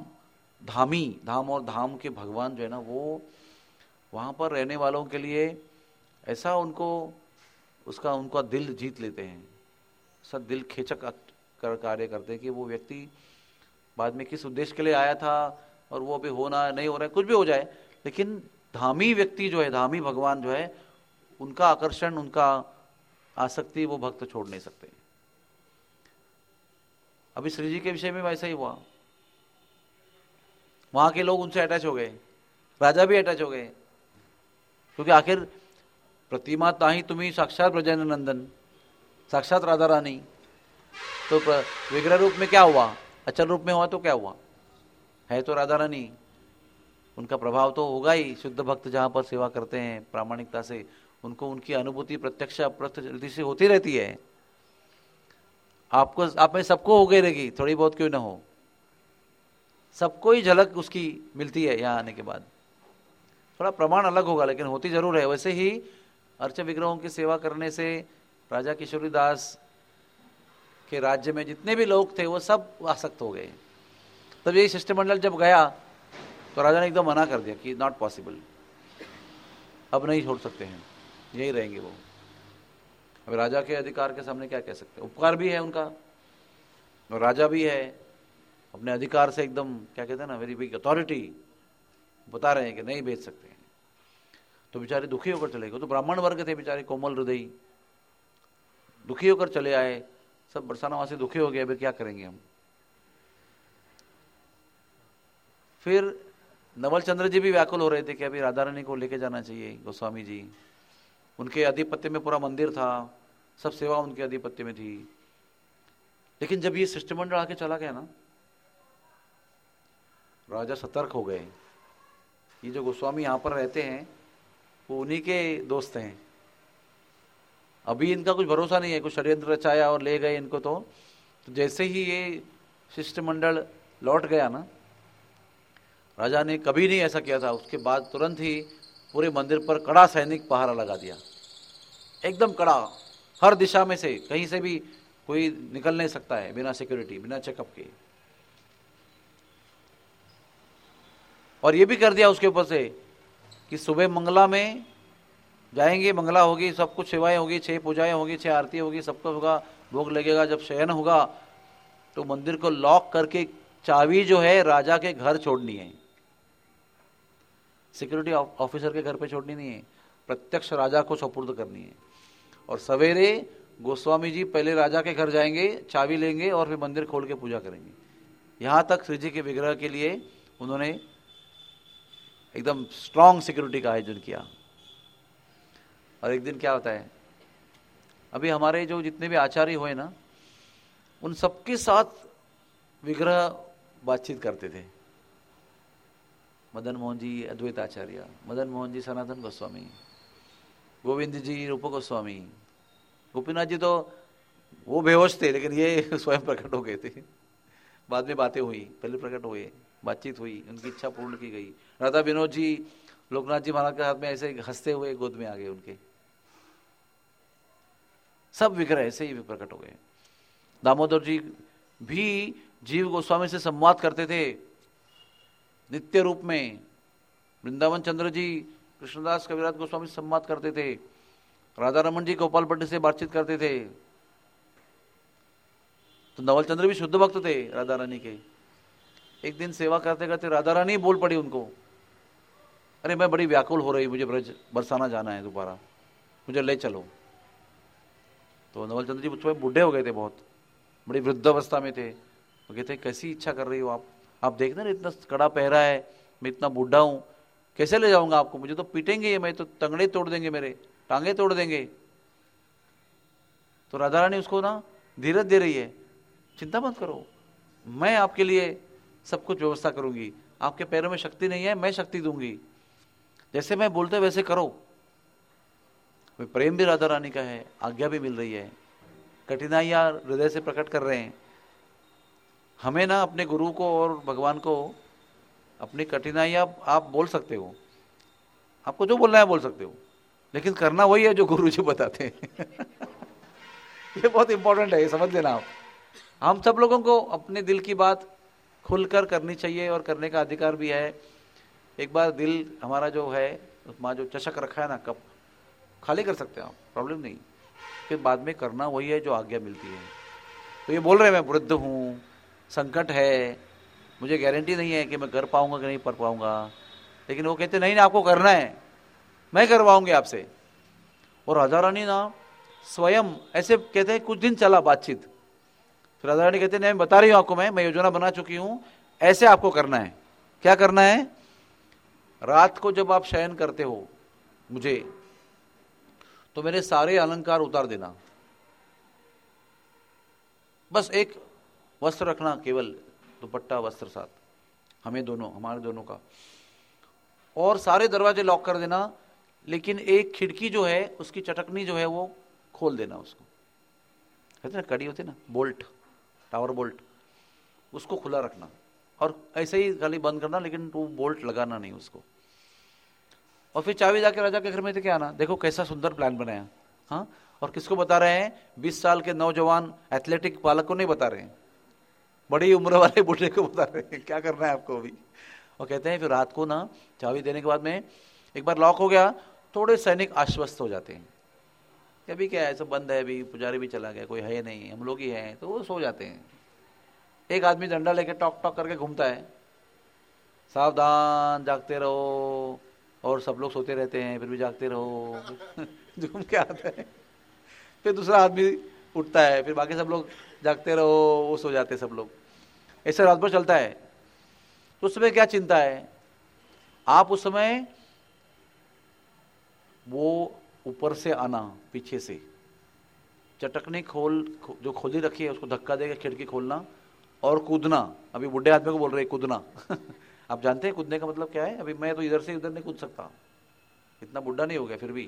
धाम के भगवान जो है ना, वो वहाँ पर रहने वालों के लिए ऐसा उनका दिल जीत लेते हैं, ऐसा दिल खींचक कार्य करते हैं कि वो व्यक्ति बाद में किस उद्देश्य के लिए आया था और वो अभी होना नहीं हो रहा है, कुछ भी हो जाए, लेकिन धामी व्यक्ति जो है, धामी भगवान जो है, उनका आकर्षण, उनका आसक्ति वो भक्त छोड़ नहीं सकते। अभी श्री जी के विषय में वैसा ही हुआ, वहां के लोग उनसे अटैच हो गए, राजा भी अटैच हो गए, क्योंकि आखिर प्रतिमा ताही तुम्ही साक्षात ब्रजेंद्र नंदन, साक्षात राधा रानी। तो विग्रह रूप में क्या हुआ, अचल रूप में हुआ तो क्या हुआ, है तो राधा रानी, उनका प्रभाव तो होगा ही। शुद्ध भक्त जहाँ पर सेवा करते हैं प्रामाणिकता से, उनको उनकी अनुभूति प्रत्यक्ष अप्रत्यक्ष से होती रहती है। आप में सबको हो गई रहेगी, थोड़ी बहुत क्यों ना हो, सबको ही झलक उसकी मिलती है यहाँ आने के बाद। थोड़ा प्रमाण अलग होगा लेकिन होती जरूर है। वैसे ही अर्च विग्रहों की सेवा करने से राजा किशोरी दास के राज्य में जितने भी लोग थे वो सब आसक्त हो गए। तब यही शिष्टमंडल जब गया तो राजा ने एकदम मना कर दिया कि नॉट पॉसिबल, अब नहीं छोड़ सकते हैं, यही रहेंगे वो। अब राजा के अधिकार के सामने क्या कह सकते हैं, उपकार भी है उनका और राजा भी है, अपने अधिकार से एकदम क्या कहते हैं ना, वेरी बिग अथॉरिटी बता रहे हैं कि नहीं भेज सकते हैं। तो बेचारे दुखी होकर चले गए। तो ब्राह्मण वर्ग थे बेचारे, कोमल हृदयी, दुखी होकर चले आए। सब बरसानावासी दुखी हो गए, अभी क्या करेंगे हम। फिर नवल चंद्र जी भी व्याकुल हो रहे थे कि अभी राधा रानी को लेके जाना चाहिए। गोस्वामी जी, उनके आधिपत्य में पूरा मंदिर था, सब सेवा उनके आधिपत्य में थी। लेकिन जब ये शिष्टमंडल आके चला गया ना, राजा सतर्क हो गए। ये जो गोस्वामी यहाँ पर रहते हैं वो उन्हीं के दोस्त हैं, अभी इनका कुछ भरोसा नहीं है, कुछ षड्यंत्र रचाया और ले गए इनको। तो जैसे ही ये शिष्टमंडल लौट गया ना, राजा ने कभी नहीं ऐसा किया था, उसके बाद तुरंत ही पूरे मंदिर पर कड़ा सैनिक पहरा लगा दिया, एकदम कड़ा, हर दिशा में से, कहीं से भी कोई निकल नहीं सकता है बिना सिक्योरिटी, बिना चेकअप के। और ये भी कर दिया उसके ऊपर से कि सुबह मंगला में जाएंगे, मंगला होगी, सब कुछ सेवाएं होगी, 6 पूजाएं होगी, 6 आरती होगी, सब कुछ होगा, भोग लगेगा। जब शयन होगा तो मंदिर को लॉक करके चाबी जो है राजा के घर छोड़नी है, सिक्योरिटी ऑफिसर के घर पे छोड़नी नहीं है, प्रत्यक्ष राजा को सुपुर्द करनी है। और सवेरे गोस्वामी जी पहले राजा के घर जाएंगे, चाबी लेंगे और फिर मंदिर खोल के पूजा करेंगे। यहां तक श्री जी के विग्रह के लिए उन्होंने एकदम स्ट्रांग सिक्योरिटी का आयोजन किया। और एक दिन क्या होता है, अभी हमारे जो जितने भी आचार्य हुए ना, उन सबके साथ विग्रह बातचीत करते थे। मदन मोहन जी अद्वैत आचार्य, मदन मोहन जी सनातन गोस्वामी, गोविंद जी रूप गोस्वामी, गोपीनाथ जी तो वो बेहोश थे लेकिन ये स्वयं प्रकट हो गए थे। बाद में बातें हुई, पहले प्रकट हुए, बातचीत हुई, उनकी इच्छा पूर्ण की गई। राधा विनोद जी लोकनाथ जी महाराज के हाथ में ऐसे हंसते हुए गोद में आ गए उनके। सब विग्रह ऐसे ही प्रकट हो गए। दामोदर जी भी जीव गोस्वामी से संवाद करते थे नित्य रूप में। वृंदावन चंद्र जी कृष्णदास कविराज गोस्वामी से संवाद करते थे। राधा रमन जी गोपाल पंडित से बातचीत करते थे। तो नवल चंद्र भी शुद्ध भक्त थे राधा रानी के। एक दिन सेवा करते करते राधा रानी बोल पड़ी उनको, अरे मैं बड़ी व्याकुल हो रही, मुझे ब्रज बरसाना जाना है दोबारा, मुझे ले चलो। तो नवल चंद्र जी उसमें बूढ़े हो गए थे, बहुत बड़ी वृद्धावस्था में थे। तो कहते कैसी इच्छा कर रही हो आप देखना इतना कड़ा पहरा है, मैं इतना बूढ़ा हूं, कैसे ले जाऊंगा आपको, मुझे तो पीटेंगे, मैं तो तंगड़े तोड़ देंगे, मेरे टांगे तोड़ देंगे। तो राधा रानी उसको ना धीरज दे रही है, चिंता मत करो, मैं आपके लिए सब कुछ व्यवस्था करूंगी, आपके पैरों में शक्ति नहीं है, मैं शक्ति दूंगी, जैसे मैं बोलते वैसे करो। प्रेम भी राधा रानी का है, आज्ञा भी मिल रही है, कठिनाइयां हृदय से प्रकट कर रहे हैं। हमें ना अपने गुरु को और भगवान को अपनी कठिनाइयां आप बोल सकते हो, आपको जो बोलना है बोल सकते हो, लेकिन करना वही है जो गुरु जी बताते हैं। ये बहुत इंपॉर्टेंट है, ये समझ लेना आप। हम सब लोगों को अपने दिल की बात खुलकर करनी चाहिए और करने का अधिकार भी है। एक बार दिल हमारा जो है उसमें जो चषक रखा है ना, कप खाली कर सकते हैं आप, प्रॉब्लम नहीं। फिर बाद में करना वही है जो आज्ञा मिलती है। तो ये बोल रहे हैं मैं वृद्ध हूँ, संकट है, मुझे गारंटी नहीं है कि मैं कर पाऊंगा कि नहीं कर पाऊंगा, लेकिन वो कहते नहीं ना आपको करना है, मैं करवाऊंगी आपसे। और राधा रानी ना स्वयं ऐसे कहते हैं, कुछ दिन चला बातचीत, फिर राधा रानी कहते नहीं, मैं बता रही हूँ आपको, मैं योजना बना चुकी हूँ, ऐसे आपको करना है। क्या करना है? रात को जब आप शयन करते हो मुझे, तो मेरे सारे अलंकार उतार देना, बस एक वस्त्र रखना, केवल दुपट्टा वस्त्र साथ, हमें दोनों, हमारे दोनों का, और सारे दरवाजे लॉक कर देना, लेकिन एक खिड़की जो है उसकी चटकनी जो है वो खोल देना, उसको कहते ना कड़ी होती ना, बोल्ट, टावर बोल्ट, उसको खुला रखना, और ऐसे ही खाली बंद करना, लेकिन वो बोल्ट लगाना नहीं उसको। और फिर चाबी जाके राजा के घर में लेके आना। देखो कैसा सुंदर प्लान बनाया। हाँ, और किसको बता रहे हैं? 20 साल के नौजवान एथलेटिक बालक को नहीं बता रहे हैं, बड़ी उम्र वाले बूढ़े को बता रहे हैं क्या करना है आपको अभी। और कहते हैं फिर रात को ना चाबी देने के बाद में एक बार लॉक हो गया, थोड़े सैनिक आश्वस्त हो जाते हैं, अभी क्या है, सब बंद है, अभी पुजारी भी चला गया, कोई है नहीं, हम लोग ही हैं, तो वो सो जाते हैं। एक आदमी डंडा लेके टॉक टॉक करके घूमता है, सावधान जागते रहो, और सब लोग सोते रहते हैं, फिर भी जागते रहो। घूम के आता है, फिर दूसरा आदमी उठता है, फिर बाकी सब लोग जागते रहो, वो सो जाते सब लोग, ऐसे रात भर चलता है। तो उस समय क्या चिंता है? आप उस समय वो ऊपर से आना, पीछे से चटकनी जो खोली रखी है उसको धक्का देकर खिड़की खोलना और कूदना। अभी बुढ़े आदमी को बोल रहे हैं कूदना। आप जानते हैं कूदने का मतलब क्या है? अभी मैं तो इधर से उधर नहीं कूद सकता, इतना बुढ़ा नहीं हो गया फिर भी।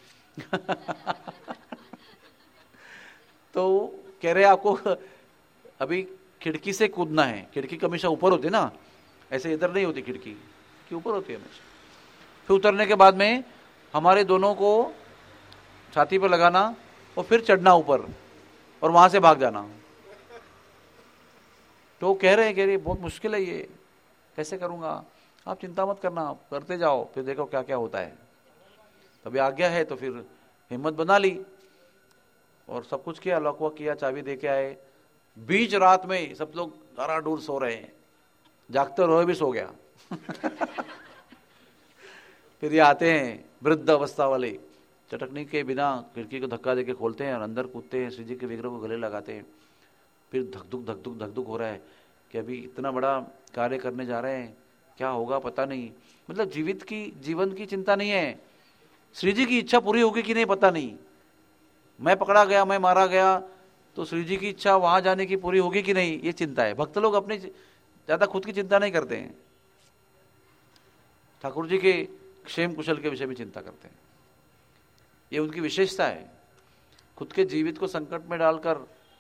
तो कह रहे हैं आपको अभी खिड़की से कूदना है। खिड़की की हमेशा ऊपर होती है ना, ऐसे इधर नहीं होती, खिड़की की ऊपर होती है हमेशा। फिर उतरने के बाद में हमारे दोनों को छाती पर लगाना और फिर चढ़ना ऊपर और वहां से भाग जाना। तो कह रहे हैं बहुत मुश्किल है ये, कैसे करूंगा? आप चिंता मत करना, आप करते जाओ, फिर देखो क्या क्या होता है। तभी आज्ञा है तो फिर हिम्मत बना ली और सब कुछ किया, लॉक वॉक किया, चाबी दे के आए। बीच रात में सब लोग डराडूर सो रहे हैं, जागते रोए भी सो गया। फिर ये आते हैं वृद्ध अवस्था वाले, चटकनी के बिना खिड़की को धक्का देके खोलते हैं और अंदर कूदते हैं, श्री जी के विग्रह को गले लगाते हैं। फिर धक धुक हो रहा है कि अभी इतना बड़ा कार्य करने जा रहे हैं, क्या होगा पता नहीं। मतलब जीवन की चिंता नहीं है, श्री जी की इच्छा पूरी होगी कि नहीं पता नहीं। मैं पकड़ा गया, मैं मारा गया, तो श्री जी की इच्छा वहां जाने की पूरी होगी कि नहीं, ये चिंता है। भक्त लोग अपनी ज्यादा खुद की चिंता नहीं करते हैं, ठाकुर जी के क्षेम कुशल के विषय में चिंता करते हैं। ये उनकी विशेषता है, खुद के जीवित को संकट में डालकर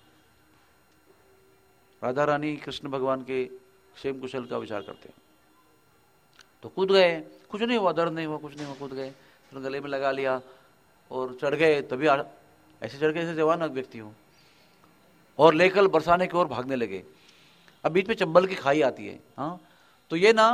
राधा रानी कृष्ण भगवान के क्षेम कुशल का विचार करते हैं। तो कूद गए, कुछ नहीं हुआ, दर्द नहीं हुआ, कुछ नहीं हुआ, कूद गए, तो गले में लगा लिया और चढ़ गए। तभी ऐसे चढ़ गए जैसे जवान व्यक्ति हो, और लेकर बरसाने की ओर भागने लगे। अब बीच में चंबल की खाई आती है। हाँ, तो ये ना,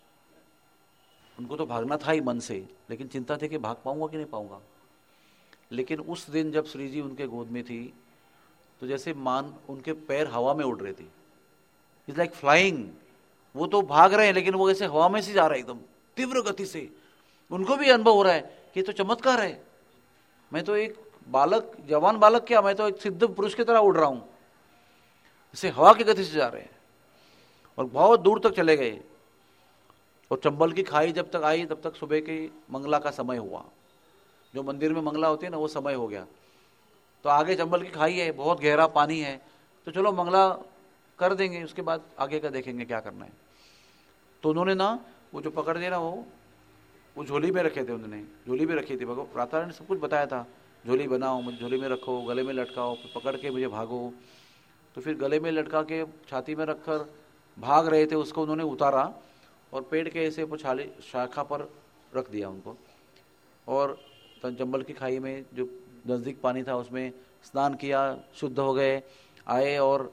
उनको तो भागना था ही मन से, लेकिन चिंता थी कि भाग पाऊंगा कि नहीं पाऊंगा। लेकिन उस दिन जब श्री जी उनके गोद में थी, तो जैसे उनके पैर हवा में उड़ रहे थे, इट्स लाइक फ्लाइंग। वो तो भाग रहे हैं, लेकिन वो ऐसे हवा में से जा रहे हैं एकदम तीव्र गति से। उनको भी अनुभव हो रहा है कि तो चमत्कार है, मैं तो एक बालक, जवान बालक क्या, मैं तो एक सिद्ध पुरुष की तरह उड़ रहा हूं। जैसे हवा की गति से जा रहे हैं और बहुत दूर तक चले गए। और चंबल की खाई जब तक आई, तब तक सुबह के मंगला का समय हुआ। जो मंदिर में मंगला होती है ना, वो समय हो गया। तो आगे चंबल की खाई है, बहुत गहरा पानी है, तो चलो मंगला कर देंगे, उसके बाद आगे का देखेंगे क्या करना है। तो उन्होंने ना वो जो पकड़ दिया ना, वो झोली में रखे थे, उन्होंने झोली में रखी थी। राधा ने सब कुछ बताया था, झोली बनाओ, मुझे झोली में रखो, गले में लटकाओ, फिर पकड़ के मुझे भागो। तो फिर गले में लटका के छाती में रखकर भाग रहे थे, उसको उन्होंने उतारा और पेड़ के ऐसे छाले शाखा पर रख दिया उनको। और चंबल की खाई में जो नज़दीक पानी था उसमें स्नान किया, शुद्ध हो गए, आए। और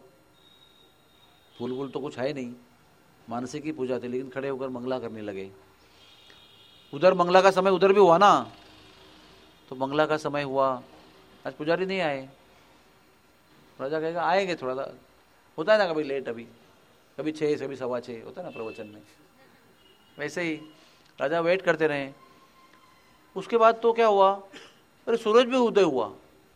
फूल वूल तो कुछ है नहीं, मानसिक ही पूजा थी, लेकिन खड़े होकर मंगला करने लगे। उधर मंगला का समय उधर भी हुआ ना, तो मंगला का समय हुआ, आज पुजारी नहीं आए। राजा कहेगा आएंगे, थोड़ा सा होता है ना, कभी लेट, कभी 6, कभी 6:15 होता है ना प्रवचन में। वैसे ही राजा वेट करते रहे। उसके बाद तो क्या हुआ, अरे सूरज भी उदय हुआ,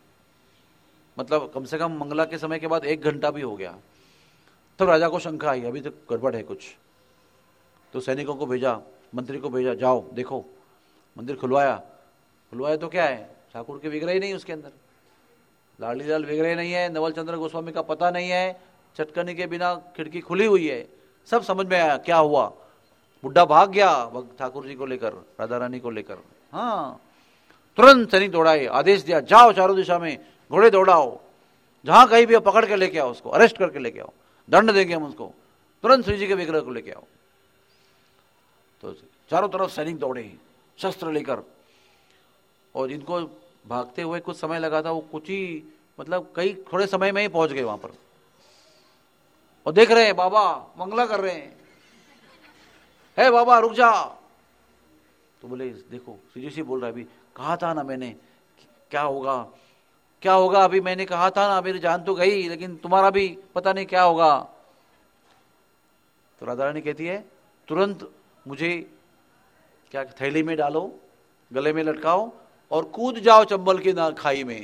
मतलब कम से कम मंगला के समय के बाद 1 घंटा भी हो गया। तब राजा को शंका आई, अभी तक गड़बड़ है कुछ। तो सैनिकों को भेजा, मंत्री को भेजा, जाओ देखो। मंदिर खुलवाया तो क्या है, ठाकुर के विग्रह ही नहीं उसके अंदर, लाली लाल विग्रह नहीं है, नवल चंद्र गोस्वामी का पता नहीं है, चटकनी के बिना खिड़की खुली हुई है। सब समझ में आया क्या हुआ। बुढ़ा भाग गया ठाकुर जी को लेकर, राधा रानी को लेकर। हाँ, तुरंत सैनिक दौड़ाए, आदेश दिया, जाओ चारों दिशा में घोड़े दौड़ाओ, जहां कहीं भी पकड़ के लेके आओ, उसको अरेस्ट करके लेके आओ, दंड देंगे हम उसको, तुरंत श्री जी के विग्रह को लेके आओ। तो चारों तरफ सैनिक दौड़े शस्त्र लेकर, और इनको भागते हुए कुछ समय लगा था, वो कुछ ही मतलब कई थोड़े समय में ही पहुंच गए वहां पर। और देख रहे हैं बाबा मंगला कर रहे हैं, हे बाबा रुक जा। तो बोले देखो श्री जी बोल रहा है, अभी कहा था ना मैंने, क्या होगा, अभी मैंने कहा था ना, मेरी जान तो गई, लेकिन तुम्हारा भी पता नहीं क्या होगा। तो राधा रानी कहती है तुरंत मुझे क्या थैली में डालो, गले में लटकाओ और कूद जाओ चंबल की खाई में।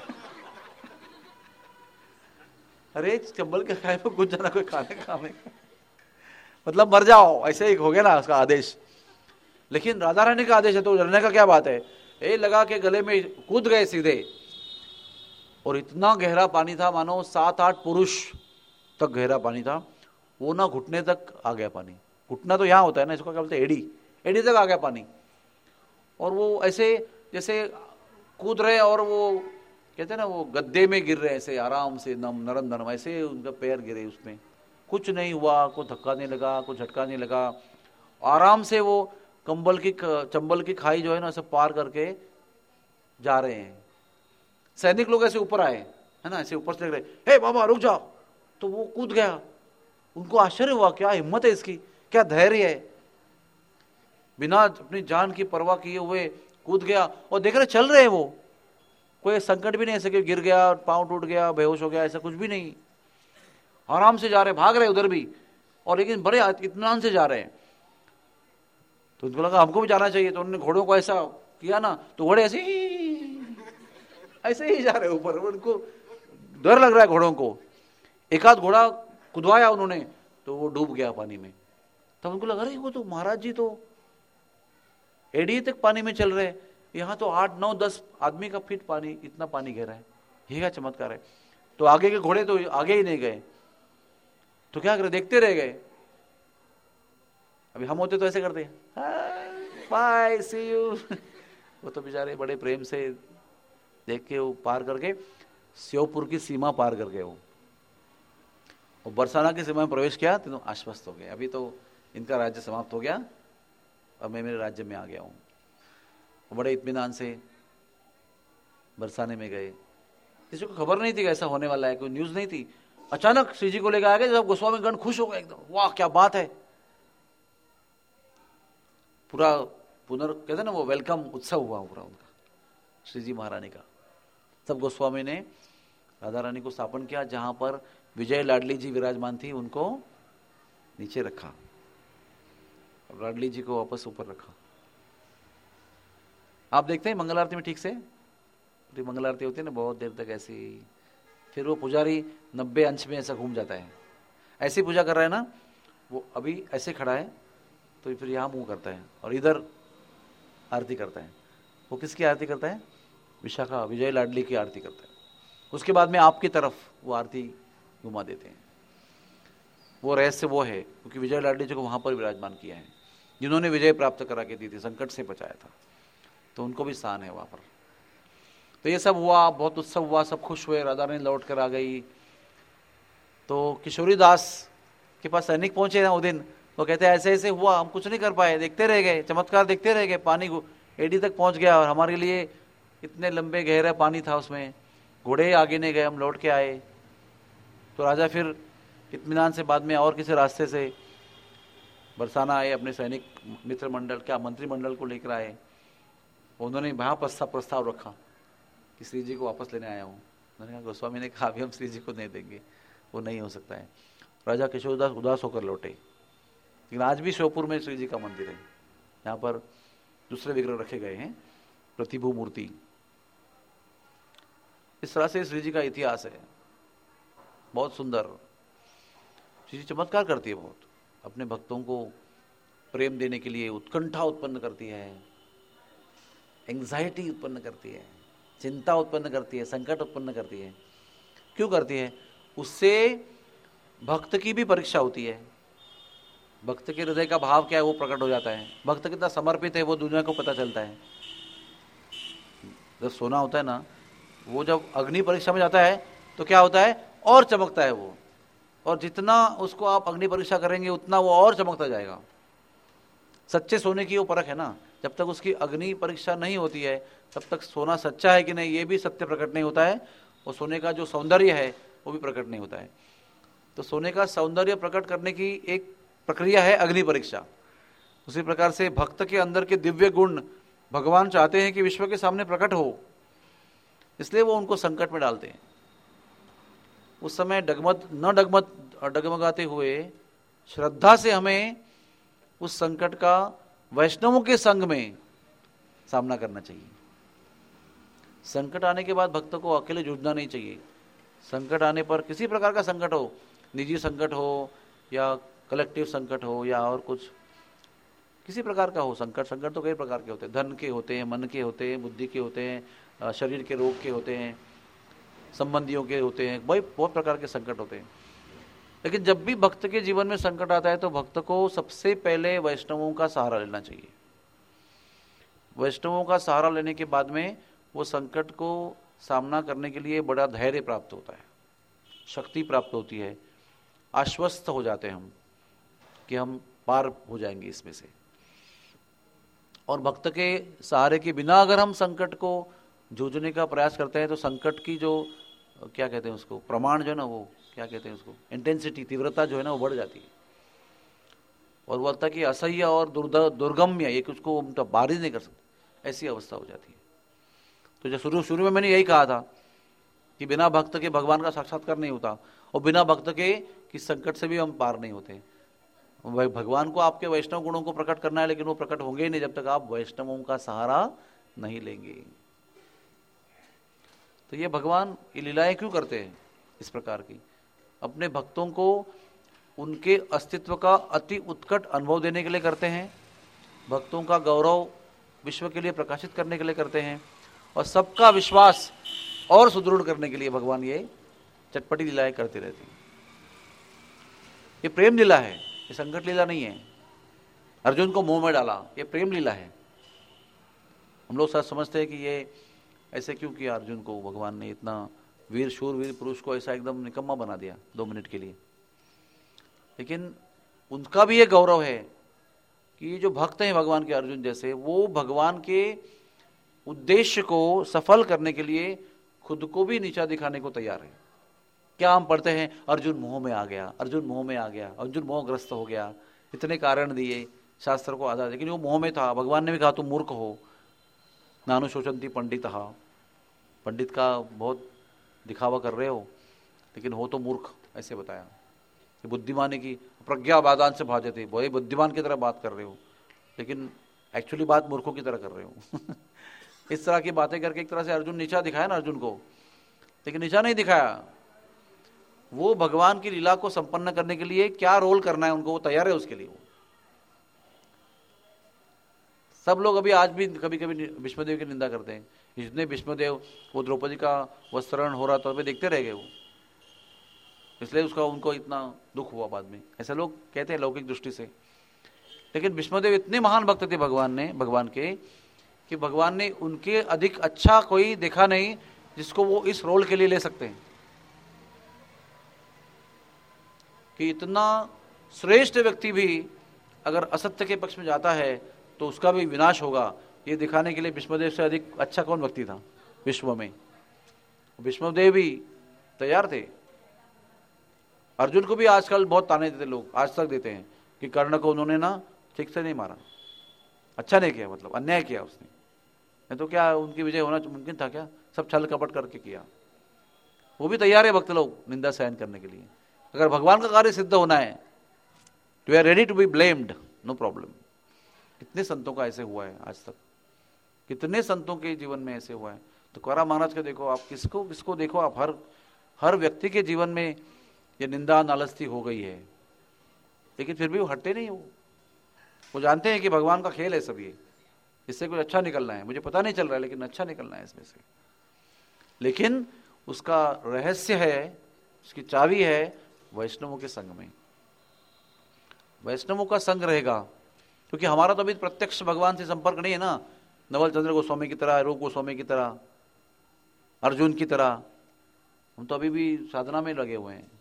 अरे चंबल के खाई में कूद जाना कोई खाने का में, मतलब मर जाओ, ऐसे ही हो गया ना उसका आदेश। लेकिन राधा रानी का आदेश है तो डरने का क्या बात है। ये लगा के गले में कूद गए सीधे, और इतना गहरा पानी था, मानो 7-8 पुरुष तक गहरा पानी था। वो ना घुटने तक आ गया पानी, घुटना तो यहाँ होता है ना, इसको क्या बोलते हैं, एड़ी तक आ गया पानी। और वो ऐसे जैसे कूद रहे, और वो कहते हैं ना, वो गद्दे में गिर रहे ऐसे आराम से, नरम नरम, ऐसे उनका पैर गिरे उसमें, कुछ नहीं हुआ, कोई धक्का नहीं लगा, कोई झटका नहीं लगा। आराम से वो चंबल की खाई जो है ना, सब पार करके जा रहे हैं। सैनिक लोग ऐसे ऊपर आए है ना, ऐसे ऊपर से देख रहे, हे बाबा रुक जाओ। तो वो कूद गया, उनको आश्चर्य हुआ, क्या हिम्मत है इसकी, क्या धैर्य है, बिना अपनी जान की परवाह किए हुए कूद गया। और देख रहे चल रहे हैं वो, कोई संकट भी नहीं ऐसे कि गिर गया, पांव टूट गया, बेहोश हो गया, ऐसा कुछ भी नहीं, आराम से जा रहे, भाग रहे उधर भी। और लेकिन बड़े इत्मीनान से जा रहे हैं। तो उनको लगा हमको भी जाना चाहिए, तो उन्होंने घोड़ों को ऐसा किया ना, तो घोड़े ऐसे ही जा रहे हैं ऊपर। उनको डर लग रहा है घोड़ों को। एक आध घोड़ा कुदवाया उन्होंने तो वो डूब गया पानी में। तब उनको लगा अरे वो तो महाराज जी तो एड़ी तक पानी में चल रहे, यहाँ तो 8 9 10 आदमी का फीट पानी, इतना पानी गहरा है, ये क्या चमत्कार है। तो आगे के घोड़े तो आगे ही नहीं गए, तो क्या करे, देखते रह गए। अभी हम होते तो ऐसे करते, बाय सी यू। वो तो बेचारे बड़े प्रेम से देख के वो पार करके श्योपुर की सीमा पार कर गए। वो बरसाना की सीमा में प्रवेश किया तो आश्वस्त हो गए, अभी तो इनका राज्य समाप्त हो गया और मैं मेरे राज्य में आ गया हूँ। बड़े इत्मीनान से बरसाने में गए। किसी को खबर नहीं थी ऐसा होने वाला है, कोई न्यूज नहीं थी। अचानक श्री जी को लेकर आ गए, जब गोस्वामी गण खुश हो गए एकदम, वाह क्या बात है। पूरा कहते ना वो वेलकम उत्सव हुआ पूरा उनका, श्री जी महारानी का। सब गोस्वामी ने राधा रानी को स्थापन किया, जहां पर विजय लाडली जी विराजमान थी उनको नीचे रखा, लाडली जी को वापस ऊपर रखा। आप देखते हैं मंगल आरती में ठीक से, मंगल आरती होती है ना बहुत देर तक ऐसी, फिर वो पुजारी 90 अंश में ऐसा घूम जाता है, ऐसी पूजा कर रहा है ना, वो अभी ऐसे खड़ा है तो फिर यहाँ मुंह करता है और इधर आरती करता है। वो किसकी आरती करता है? विशाखा विजय लाडली की आरती करता है। उसके बाद में आपकी तरफ वो आरती घुमा देते हैं। वो रहस्य वो है क्योंकि विजय लाडली जी को वहां पर विराजमान किया है, जिन्होंने विजय प्राप्त करा के दी थी, संकट से बचाया था, तो उनको भी स्थान है वहां पर। तो ये सब हुआ, बहुत उत्सव हुआ, सब खुश हुए, राधा रानी लौट कर आ गई। तो किशोरी दास के पास सैनिक पहुंचे ना वो दिन, वो कहते हैं ऐसे ऐसे हुआ, हम कुछ नहीं कर पाए, देखते रह गए, चमत्कार देखते रह गए, पानी एडी तक पहुंच गया और हमारे लिए इतने लंबे गहरा पानी था उसमें, घोड़े आगे नहीं गए, हम लौट के आए। तो राजा फिर इत्मीनान से बाद में और किसी रास्ते से बरसाना आए, अपने सैनिक मित्र मंडल क्या मंत्रिमंडल को लेकर आए। उन्होंने वहाँ प्रस्ताव रखा कि श्री जी को वापस लेने आया हूँ। उन्होंने कहा, गोस्वामी ने कहा अभी हम श्री जी को नहीं देंगे, वो नहीं हो सकता है। राजा किशोरदास उदास होकर लौटे। लेकिन आज भी श्योपुर में श्री जी का मंदिर है, यहाँ पर दूसरे विग्रह रखे गए हैं, प्रतिभू मूर्ति। इस तरह से श्री जी का इतिहास है, बहुत सुंदर। श्री जी चमत्कार करती है बहुत, अपने भक्तों को प्रेम देने के लिए उत्कंठा उत्पन्न करती है, एंग्जाइटी उत्पन्न करती है, चिंता उत्पन्न करती है, संकट उत्पन्न करती है। क्यों करती है? उससे भक्त की भी परीक्षा होती है। भक्त के हृदय का भाव क्या है वो प्रकट हो जाता है, भक्त कितना समर्पित है वो दुनिया को पता चलता है। जब सोना होता है ना, वो जब अग्नि परीक्षा में जाता है तो क्या होता है, और चमकता है वो, और जितना उसको आप अग्नि परीक्षा करेंगे उतना वो और चमकता जाएगा। सच्चे सोने की वो परख है ना, जब तक उसकी अग्नि परीक्षा नहीं होती है तब तक सोना सच्चा है कि नहीं ये भी सत्य प्रकट नहीं होता है, और सोने का जो सौंदर्य है वो भी प्रकट नहीं होता है। तो सोने का सौंदर्य प्रकट करने की एक प्रक्रिया है अग्नि परीक्षा। उसी प्रकार से भक्त के अंदर के दिव्य गुण भगवान चाहते हैं कि विश्व के सामने प्रकट हो, इसलिए वो उनको संकट में डालते हैं। उस समय डगमगाते हुए श्रद्धा से हमें उस संकट का वैष्णवों के संग में सामना करना चाहिए। संकट आने के बाद भक्त को अकेले जूझना नहीं चाहिए। संकट आने पर किसी प्रकार का संकट हो, निजी संकट हो या कलेक्टिव संकट हो या और कुछ किसी प्रकार का हो, संकट तो कई प्रकार के होते हैं, धन के होते हैं, मन के होते हैं, बुद्धि के होते हैं, शरीर के रोग के होते हैं, संबंधियों के होते हैं, बहुत प्रकार के संकट होते हैं। लेकिन जब भी भक्त के जीवन में संकट आता है तो भक्त को सबसे पहले वैष्णवों का सहारा लेना चाहिए। वैष्णवों का सहारा लेने के बाद में वो संकट को सामना करने के लिए बड़ा धैर्य प्राप्त होता है, शक्ति प्राप्त होती है, आश्वस्त हो जाते हैं हम कि हम पार हो जाएंगे इसमें से। और भक्त के सहारे के बिना अगर हम संकट को जूझने का प्रयास करते हैं तो संकट की जो क्या कहते हैं उसको, प्रमाण जो है ना, वो क्या कहते हैं उसको, इंटेंसिटी, तीव्रता जो है ना वो बढ़ जाती है, और वो लगता है कि असह्य और दुर्गम्य, ये उसको पार ही नहीं कर सकते, ऐसी अवस्था हो जाती है। तो जब शुरू में मैंने यही कहा था कि बिना भक्त के भगवान का साक्षात्कार नहीं होता, और बिना भक्त के किस संकट से भी हम पार नहीं होते। भगवान को आपके वैष्णव गुणों को प्रकट करना है, लेकिन वो प्रकट होंगे ही नहीं जब तक आप वैष्णवों का सहारा नहीं लेंगे। तो ये भगवान ये लीलाएं क्यों करते हैं इस प्रकार की? अपने भक्तों को उनके अस्तित्व का अति उत्कट अनुभव देने के लिए करते हैं, भक्तों का गौरव विश्व के लिए प्रकाशित करने के लिए करते हैं, और सबका विश्वास और सुदृढ़ करने के लिए भगवान ये चटपटी लीलाएं करते रहते हैं। ये प्रेम लीला है, ये संकट लीला नहीं है। अर्जुन को मोह में डाला, ये प्रेम लीला है। हम लोग शायद समझते हैं कि ये ऐसे क्यों किया अर्जुन को, भगवान ने इतना वीर शूर वीर पुरुष को ऐसा एकदम निकम्मा बना दिया 2 मिनट के लिए। लेकिन उनका भी ये गौरव है कि ये जो भक्त हैं भगवान के अर्जुन जैसे, वो भगवान के उद्देश्य को सफल करने के लिए खुद को भी नीचा दिखाने को तैयार है। क्या हम पढ़ते हैं, अर्जुन मोह में आ गया, अर्जुन मोह में आ गया, अर्जुन मोहग्रस्त हो गया, इतने कारण दिए शास्त्र को आधार, लेकिन वो मोह में था। भगवान ने भी कहा तुम मूर्ख हो, नानु शोचंती पंडित, पंडित का बहुत दिखावा कर रहे हो, लेकिन हो तो मूर्ख, ऐसे बताया। बुद्धिमानी की प्रज्ञा बादान से भाजते, बड़े बुद्धिमान की तरह बात कर रहे हो, लेकिन एक्चुअली बात मूर्खों की तरह कर रहे हो। इस तरह की बातें करके एक तरह से अर्जुन नीचा दिखाया ना अर्जुन को, लेकिन नीचा नहीं दिखाया। वो भगवान की लीला को संपन्न करने के लिए क्या रोल करना है उनको, वो तैयार है उसके लिए। वो सब लोग अभी आज भी कभी कभी भीष्मदेव की निंदा करते हैं। जितने भीष्मदेव वो द्रौपदी का वस्त्रण हो रहा था वे देखते रह गए वो, इसलिए उसका उनको इतना दुख हुआ बाद में, ऐसे लोग कहते हैं लौकिक दृष्टि से। लेकिन भीष्मदेव इतने महान भक्त थे भगवान के कि भगवान ने उनके अधिक अच्छा कोई देखा नहीं जिसको वो इस रोल के लिए ले सकते हैं, कि इतना श्रेष्ठ व्यक्ति भी अगर असत्य के पक्ष में जाता है तो उसका भी विनाश होगा, ये दिखाने के लिए भीष्मदेव से अधिक अच्छा कौन व्यक्ति था विश्व में? भीष्मदेव भी तैयार थे। अर्जुन को भी आजकल बहुत ताने देते लोग, आज तक देते हैं कि कर्ण को उन्होंने ना ठीक से नहीं मारा, अच्छा नहीं किया, मतलब अन्याय किया उसने, नहीं तो क्या उनकी विजय होना मुमकिन था क्या? सब छल कपट करके किया। वो भी तैयार है भक्त लोग निंदा सहन करने के लिए। अगर भगवान का कार्य सिद्ध होना है तो we are ready to be blamed, no problem. कितने संतों का ऐसे हुआ है आज तक, कितने संतों के जीवन में ऐसे हुआ है। तो तुकाराम महाराज को देखो, आप किसको किसको देखो, आप हर व्यक्ति के जीवन में ये निंदा नालस्ती हो गई है, लेकिन फिर भी वो हटते नहीं। वो जानते हैं कि भगवान का खेल है सब, ये इससे कुछ अच्छा निकलना है, मुझे पता नहीं चल रहा है लेकिन अच्छा निकलना है इसमें से। लेकिन उसका रहस्य है, उसकी चाबी है वैष्णवों के संग में। वैष्णवों का संग रहेगा, क्योंकि हमारा तो अभी प्रत्यक्ष भगवान से संपर्क नहीं है ना, नवल चंद्र गोस्वामी की तरह, रूप गोस्वामी की तरह, अर्जुन की तरह। हम तो अभी भी साधना में लगे हुए हैं।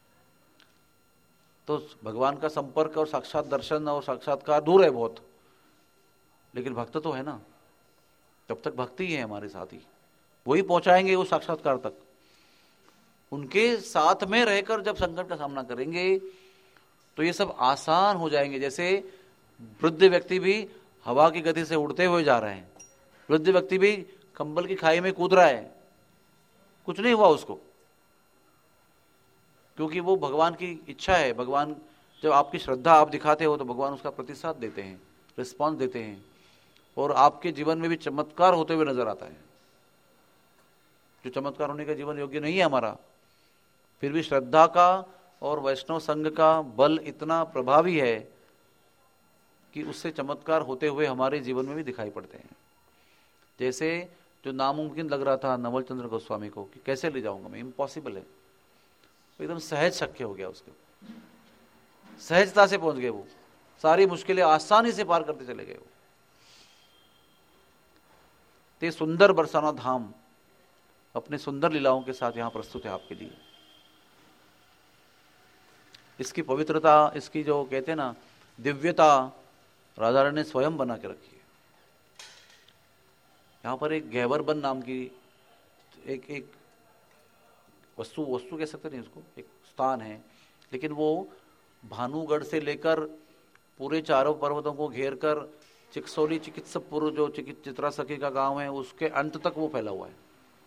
तो भगवान का संपर्क और साक्षात दर्शन और साक्षात्कार दूर है बहुत, लेकिन भक्त तो है ना, तब तक भक्ति है हमारे साथ ही, वही पहुंचाएंगे उस साक्षात्कार तक। उनके साथ में रहकर जब संकट का सामना करेंगे तो ये सब आसान हो जाएंगे। जैसे वृद्ध व्यक्ति भी हवा की गति से उड़ते हुए जा रहे हैं, वृद्ध व्यक्ति भी कंबल की खाई में कूद रहा है, कुछ नहीं हुआ उसको, क्योंकि वो भगवान की इच्छा है। भगवान जब आपकी श्रद्धा आप दिखाते हो तो भगवान उसका प्रतिसाद देते हैं, रिस्पॉन्स देते हैं, और आपके जीवन में भी चमत्कार होते हुए नजर आता है। जो चमत्कार होने का जीवन योग्य नहीं है हमारा, फिर भी श्रद्धा का और वैष्णव संघ का बल इतना प्रभावी है कि उससे चमत्कार होते हुए हमारे जीवन में भी दिखाई पड़ते हैं। जैसे जो नामुमकिन लग रहा था नवल चंद्र गोस्वामी को कि कैसे ले जाऊंगा मैं, इम्पॉसिबल है, एकदम सहज शक्य हो गया उसके, सहजता से पहुंच गए वो, सारी मुश्किलें आसानी से पार करते चले गए वो। ते सुंदर बरसाना धाम अपने सुंदर लीलाओं के साथ यहां प्रस्तुत है आपके लिए। इसकी पवित्रता, इसकी जो कहते हैं ना दिव्यता, राधा रानी ने स्वयं बना के रखी है। यहां पर एक गैवरबन नाम की एक वस्तु कह सकते नहीं उसको, एक स्थान है, लेकिन वो भानुगढ़ से लेकर पूरे चारों पर्वतों को घेर कर चिकसौली चिकित्सकपुर जो चित्रा सखी का गांव है उसके अंत तक वो फैला हुआ है।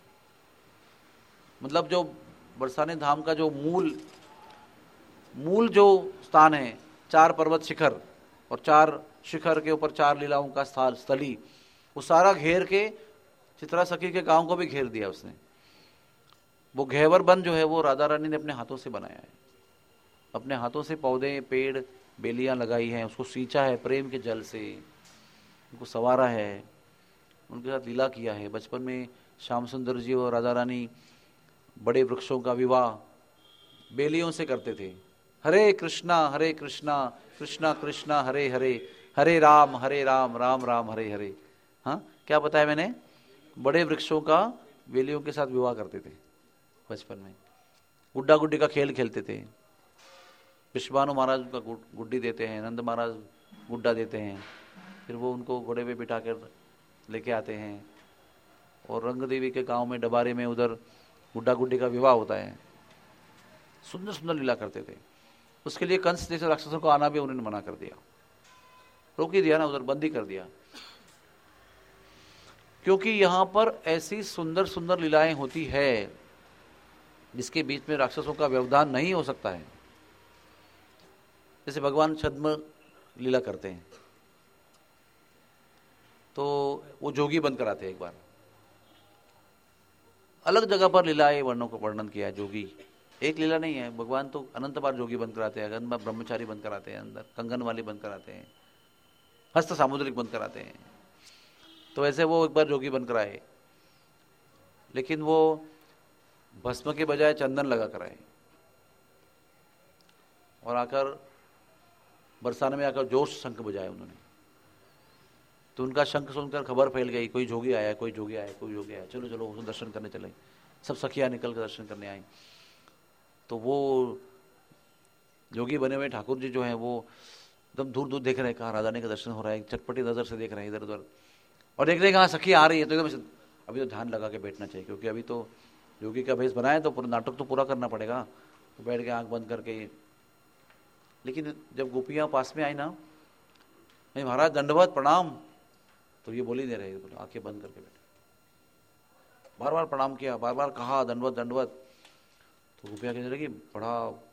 मतलब जो बरसाने धाम का जो मूल जो स्थान है 4 पर्वत शिखर और 4 शिखर के ऊपर 4 लीलाओं का स्थली, वो सारा घेर के चित्रा सखी के गांव को भी घेर दिया उसने। वो घेवर बन जो है वो राधा रानी ने अपने हाथों से बनाया है, अपने हाथों से पौधे पेड़ बेलियां लगाई हैं, उसको सींचा है प्रेम के जल से, उनको संवारा है, उनके साथ लीला किया है। बचपन में श्याम सुंदर जी और राधा रानी बड़े वृक्षों का विवाह बेलियों से करते थे। हरे कृष्णा कृष्णा कृष्णा हरे हरे, हरे राम राम राम हरे हरे। हाँ, क्या बताया मैंने? बड़े वृक्षों का बेलियों के साथ विवाह करते थे बचपन में। गुड्डा गुड्डी का खेल खेलते थे। विश्वानु महाराज का गुड्डी देते हैं, नंद महाराज गुड्डा देते हैं, फिर वो उनको घोड़े पे बिठा कर लेके आते हैं और रंग देवी के गांव में डबारे में उधर गुड्डा गुड्डी का विवाह होता है। सुंदर सुंदर लीला करते थे। उसके लिए कंस जैसे राक्षसों को आना भी उन्होंने मना कर दिया, रोक ही दिया ना, उधर बंदी कर दिया, क्योंकि यहां पर ऐसी सुंदर सुंदर लीलाएं होती है जिसके बीच में राक्षसों का व्यवधान नहीं हो सकता है। जैसे भगवान छद्म लीला करते हैं तो वो जोगी बनकर आते हैं। एक बार अलग जगह पर लीलाएं वर्णों को वर्णन किया है। जोगी एक लीला नहीं है, भगवान तो अनंत बार जोगी बनकर आते हैं, अनंत बार ब्रह्मचारी बनकर आते हैं, अंदर कंगन वाली बनकर आते हैं, हस्त सामुद्रिक बनकर आते हैं। तो ऐसे वो एक बार जोगी बनकर आए, लेकिन वो भस्म के बजाय चंदन लगा कर आए और आकर बरसाने में आकर जोश शंख बजाए उन्होंने। तो उनका शंख सुनकर खबर फैल गई, कोई जोगी आया, कोई जोगी आया, कोई जोगी आया, चलो चलो उसको दर्शन करने चले। सब सखियां निकल कर दर्शन करने आई। तो वो जोगी बने हुए ठाकुर जी जो हैं वो एकदम दूर दूर देख रहे हैं, कहाँ राधा रानी का दर्शन हो रहा है, चटपटी नजर से देख रहे हैं इधर उधर, और देख रहे हैं कहाँ सखी आ रही है। तो एकदम अभी तो ध्यान लगा के बैठना चाहिए, क्योंकि अभी तो योगी का भेष बनाए तो पूरा नाटक तो पूरा करना पड़ेगा। तो बैठ के आंख बंद करके, लेकिन जब गोपियां पास में आई ना, नहीं महाराज दंडवत प्रणाम, तो ये बोल ही नहीं रहे, बोले आंखें बंद करके बैठे। बार बार प्रणाम किया, बार बार कहा दंडवत दंडवत। तो गोपियां कहने लगी बड़ा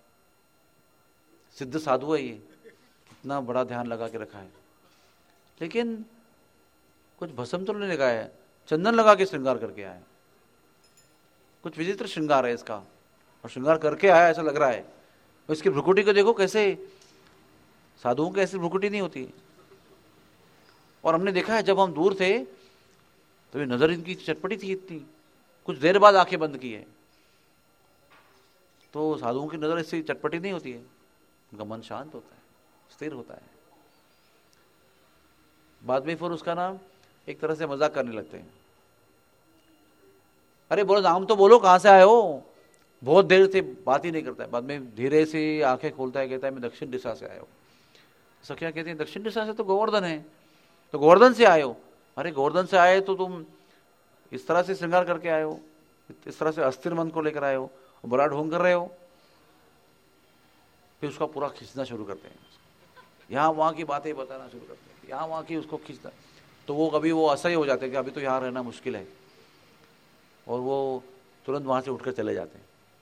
सिद्ध साधु है ये, कितना बड़ा ध्यान लगा के रखा है, लेकिन कुछ भस्म तो नहीं लगाया है, चंदन लगा के श्रृंगार करके आया है, कुछ विचित्र श्रृंगार है इसका, और श्रृंगार करके आया ऐसा लग रहा है। और इसकी भ्रुकुटी को देखो कैसे, साधुओं की ऐसी भ्रुकुटी नहीं होती। और हमने देखा है जब हम दूर थे तो ये नजर इनकी चटपटी थी इतनी, कुछ देर बाद आंखें बंद की है। तो साधुओं की नजर ऐसी चटपटी नहीं होती है, उनका मन शांत होता है, स्थिर होता है। बाद में फिर उसका नाम एक तरह से मजाक करने लगते हैं, अरे बोलो नाम तो बोलो, कहां से आए हो। बहुत देर से बात ही नहीं करता है, बाद में धीरे से आंखें खोलता है, कहता है मैं दक्षिण दिशा से आया हूं। सखियां कहती हैं दक्षिण दिशा से तो गोवर्धन है, तो गोवर्धन से आए हो। अरे गोवर्धन से आए तो तुम इस तरह से श्रृंगार करके आए हो, इस तरह से अस्थिर मन को लेकर आए हो, बड़ा ढोंग कर रहे हो। फिर उसका पूरा खींचना शुरू करते हैं, यहाँ वहां की बातें बताना शुरू करते हैं, यहाँ वहां की उसको खींचना। तो वो कभी वो असह्य हो जाते हैं कि अभी तो यहाँ रहना मुश्किल है, और वो तुरंत वहां से उठकर चले जाते हैं।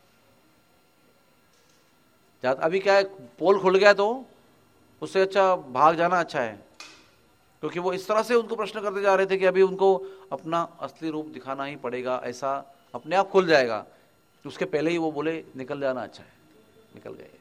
अभी क्या है, पोल खुल गया तो उससे अच्छा भाग जाना अच्छा है, क्योंकि वो इस तरह से उनको प्रश्न करते जा रहे थे कि अभी उनको अपना असली रूप दिखाना ही पड़ेगा, ऐसा अपने आप खुल जाएगा। उसके पहले ही वो बोले निकल जाना अच्छा है, निकल गए।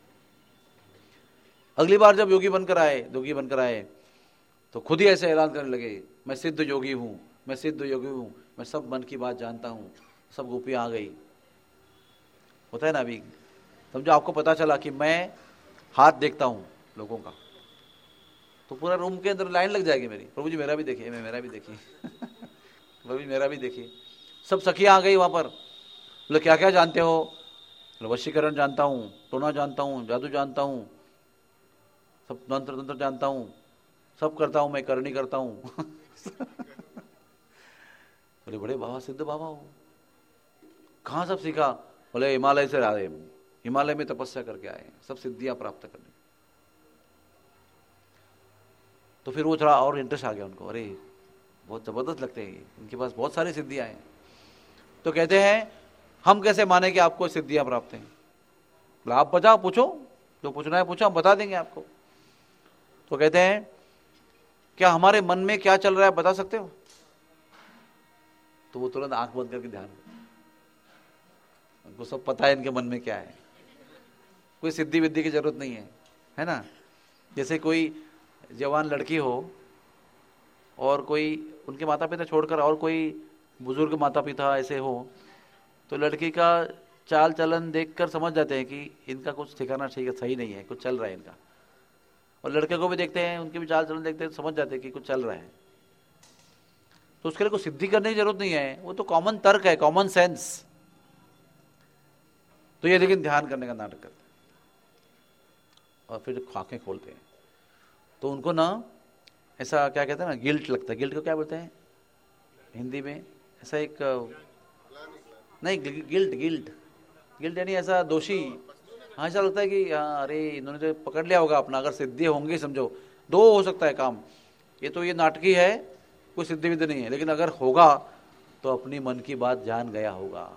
अगली बार जब योगी बनकर आए तो खुद ही ऐसे ऐलान करने लगे, मैं सिद्ध योगी हूं, मैं सिद्ध योगी हूं, मैं सब मन की बात जानता हूं। सब गोपियां आ गई। होता है ना, अभी समझो आपको पता चला कि मैं हाथ देखता हूं लोगों का, तो पूरा रूम के अंदर लाइन लग जाएगी मेरी, प्रभु जी मेरा भी देखिए, मेरा भी देखिए प्रभु जी मेरा भी देखिए। सब सखियां आ गई वहां पर, बोले क्या क्या जानते हो। वशीकरण जानता हूँ, टोना जानता हूँ, जादू जानता हूँ, सब मंत्र तंत्र जानता हूँ, सब करता हूँ, मैं करनी करता हूँ बोले बड़े बाबा सिद्ध बाबा हो, कहाँ सब सीखा। बोले हिमालय से आए, हिमालय में तपस्या करके आए, सब सिद्धियां प्राप्त करने। तो फिर वो थोड़ा और इंटरेस्ट आ गया उनको, अरे बहुत जबरदस्त लगते हैं, इनके पास बहुत सारी सिद्धियां हैं। तो कहते हैं हम कैसे माने कि आपको सिद्धियां प्राप्त हैं। आप बजाओ, पूछो, जो पूछना है पूछो, हम बता देंगे आपको। तो कहते हैं क्या हमारे मन में क्या चल रहा है बता सकते हो? तो वो तुरंत आंख बंद करके ध्यान, उनको सब पता है इनके मन में क्या है। कोई सिद्धि विद्धि की जरूरत नहीं है ना। जैसे कोई जवान लड़की हो और कोई उनके माता पिता छोड़कर और कोई बुजुर्ग माता पिता ऐसे हो, तो लड़की का चाल चलन देखकर समझ जाते हैं कि इनका कुछ ठिकाना ठीक है, सही नहीं है, कुछ चल रहा है इनका। और लड़के को भी देखते हैं, उनके भी चाल चलन देखते हैं, समझ जाते हैं कि कुछ चल रहा है। तो उसके लिए कोई सिद्धि करने की जरूरत नहीं है, वो तो कॉमन तर्क है, कॉमन सेंस। तो ये लेकिन ध्यान करने का नाटक करते हैं और फिर आंखें खोलते हैं, तो उनको ना ऐसा क्या कहते हैं ना, गिल्ट लगता है। गिल्ट को क्या बोलते हैं हिंदी में? ऐसा एक नहीं, गिल्ट गिल्ट गिल्ट यानी ऐसा दोषी। हाँ, ऐसा लगता है कि हाँ अरे इन्होंने तो पकड़ लिया होगा अपना, अगर सिद्धि होंगी समझो। दो हो सकता है काम, ये तो ये नाटकी है, कोई सिद्धि विद्धि नहीं है, लेकिन अगर होगा तो अपनी मन की बात जान गया होगा।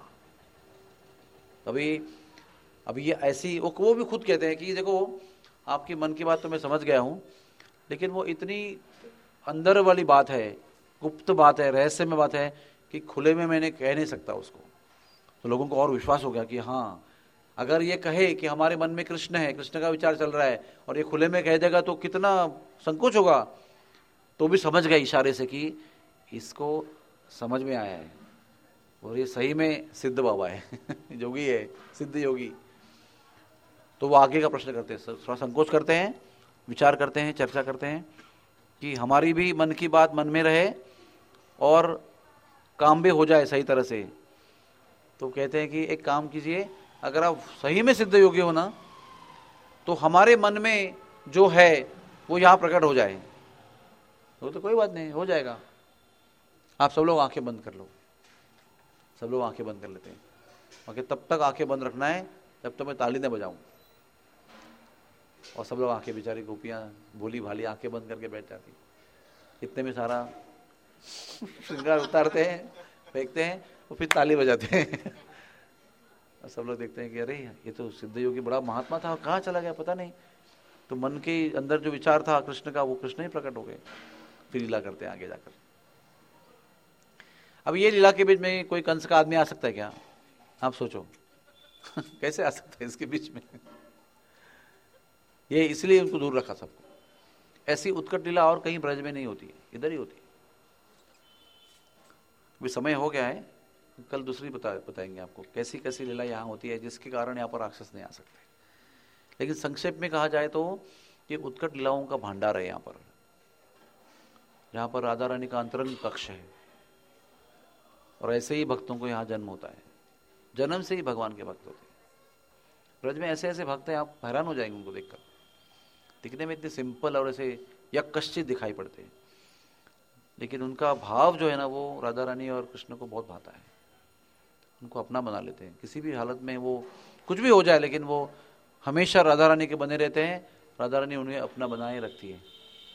अभी ये ऐसी वो भी खुद कहते हैं कि देखो आपकी मन की बात तो मैं समझ गया हूँ, लेकिन वो इतनी अंदर वाली बात है, गुप्त बात है, रहस्यमय बात है कि खुले में मैंने कह नहीं सकता उसको। तो लोगों को और विश्वास हो गया कि हाँ, अगर ये कहे कि हमारे मन में कृष्ण है, कृष्ण का विचार चल रहा है, और ये खुले में कह देगा तो कितना संकोच होगा। तो भी समझ गए इशारे से कि इसको समझ में आया है और ये सही में सिद्ध बाबा है योगी है, सिद्ध योगी। तो वो आगे का प्रश्न करते हैं, थोड़ा संकोच करते हैं, विचार करते हैं, चर्चा करते हैं कि हमारी भी मन की बात मन में रहे और काम भी हो जाए सही तरह से। तो कहते हैं कि एक काम कीजिए, अगर आप सही में सिद्ध योगी हो ना, तो हमारे मन में जो है वो यहाँ प्रकट हो जाए। तो कोई बात नहीं, हो जाएगा। आप सब लोग आंखें बंद कर लो। सब लोग आंखें बंद कर लेते हैं, और तब तक आंखें बंद रखना है जब तक मैं ताली न बजाऊं। और सब लोग आंखें, बेचारी गोपियां भोली भाली आंखें बंद करके बैठ जाती। इतने में सारा श्रृंगार उतारते हैं, फेंकते हैं और फिर ताली बजाते हैं और सब लोग देखते हैं कि अरे ये तो सिद्ध योगी बड़ा महात्मा था, और कहाँ चला गया पता नहीं। तो मन के अंदर जो विचार था कृष्ण का, वो कृष्ण ही प्रकट हो गए। फिर लीला करते हैं आगे जाकर। अब ये लीला के बीच में कोई कंस का आदमी आ सकता है क्या? आप सोचो कैसे आ सकता है इसके बीच में? ये इसलिए उनको दूर रखा सबको। ऐसी उत्कट लीला और कहीं ब्रज में नहीं होती है, इधर ही होती है। अभी समय हो गया है, कल दूसरी बताएंगे आपको कैसी कैसी लीला यहाँ होती है जिसके कारण यहाँ पर राक्षस नहीं आ सकते। लेकिन संक्षेप में कहा जाए तो ये उत्कट लीलाओं का भंडार है यहाँ पर, जहाँ पर राधा रानी का अंतरंग कक्ष है। और ऐसे ही भक्तों को यहाँ जन्म होता है, जन्म से ही भगवान के भक्त होते हैं। ब्रज में ऐसे ऐसे भक्त हैं, आप हैरान हो जाएंगे उनको देखकर। दिखने में इतने सिंपल और ऐसे यक्कश्चित दिखाई पड़ते हैं, लेकिन उनका भाव जो है ना, वो राधा रानी और कृष्ण को बहुत भाता है। उनको अपना बना लेते हैं, किसी भी हालत में वो कुछ भी हो जाए, लेकिन वो हमेशा राधा रानी के बने रहते हैं। राधा रानी उन्हें अपना बनाए रखती है।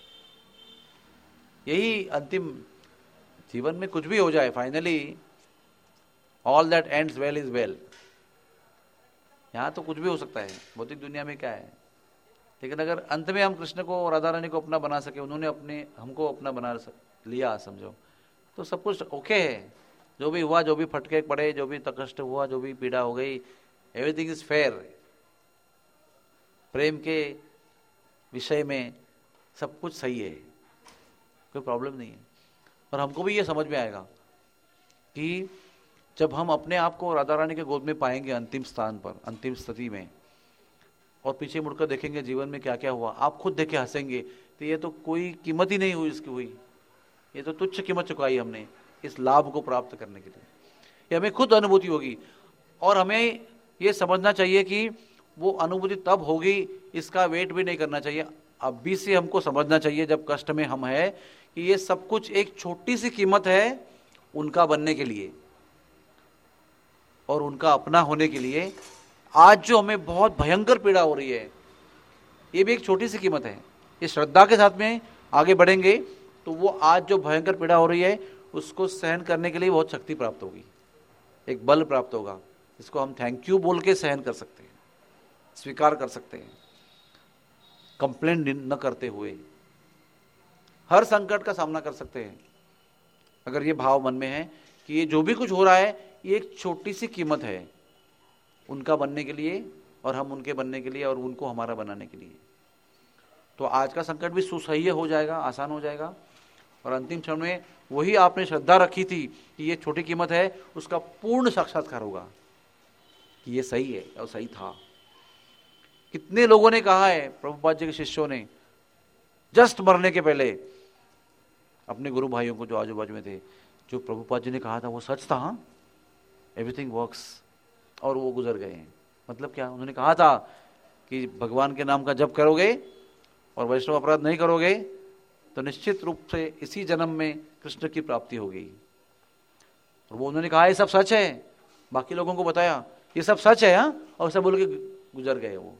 यही अंतिम जीवन में कुछ भी हो जाए, finally all that ends well is well. यहाँ तो कुछ भी हो सकता है, भौतिक दुनिया में क्या है, लेकिन अगर अंत में हम कृष्ण को, राधा रानी को अपना बना सके, उन्होंने हमको अपना बना लिया समझो, तो सब कुछ ओके है। जो भी हुआ, जो भी फटके पड़े, जो भी कष्ट हुआ, जो भी पीड़ा हो गई, एवरीथिंग इज फेयर। प्रेम के विषय में सब कुछ सही है, कोई प्रॉब्लम नहीं है। और हमको भी ये समझ में आएगा कि जब हम अपने आप को राधा रानी के गोद में पाएंगे अंतिम स्थान पर, अंतिम स्थिति में, और पीछे मुड़कर देखेंगे जीवन में क्या क्या हुआ, आप खुद देखे हंसेंगे तो ये तो कोई कीमत ही नहीं हुई इसकी हुई, ये तो तुच्छ कीमत चुकाई हमने इस लाभ को प्राप्त करने के लिए। ये हमें खुद अनुभूति होगी। और हमें ये समझना चाहिए कि वो अनुभूति तब होगी, इसका वेट भी नहीं करना चाहिए। अभी से हमको समझना चाहिए जब कष्ट में हम हैं कि ये सब कुछ एक छोटी सी कीमत है उनका बनने के लिए और उनका अपना होने के लिए। आज जो हमें बहुत भयंकर पीड़ा हो रही है, ये भी एक छोटी सी कीमत है। ये श्रद्धा के साथ में आगे बढ़ेंगे तो वो आज जो भयंकर पीड़ा हो रही है उसको सहन करने के लिए बहुत शक्ति प्राप्त होगी, एक बल प्राप्त होगा, इसको हम थैंक यू बोल के सहन कर सकते हैं, स्वीकार कर सकते हैं। कंप्लेंट न करते हुए हर संकट का सामना कर सकते हैं, अगर ये भाव मन में है कि ये जो भी कुछ हो रहा है ये एक छोटी सी कीमत है उनका बनने के लिए और हम उनके बनने के लिए और उनको हमारा बनाने के लिए। तो आज का संकट भी सुसह्य हो जाएगा, आसान हो जाएगा, और अंतिम क्षण में वही आपने श्रद्धा रखी थी कि ये छोटी कीमत है, उसका पूर्ण साक्षात्कार होगा कि ये सही है और सही था। कितने लोगों ने कहा है, प्रभुपाद जी के शिष्यों ने जस्ट मरने के पहले अपने गुरु भाइयों को जो आजू बाजू में थे, जो प्रभुपाद जी ने कहा था वो सच था, हाँ, एवरीथिंग वर्क्स, और वो गुजर गए हैं। मतलब क्या, उन्होंने कहा था कि भगवान के नाम का जप करोगे और वैष्णव अपराध नहीं करोगे तो निश्चित रूप से इसी जन्म में कृष्ण की प्राप्ति होगी, और वो उन्होंने कहा ये सब सच है, बाकी लोगों को बताया ये सब सच है, हाँ, और सब बोल के गुजर गए वो।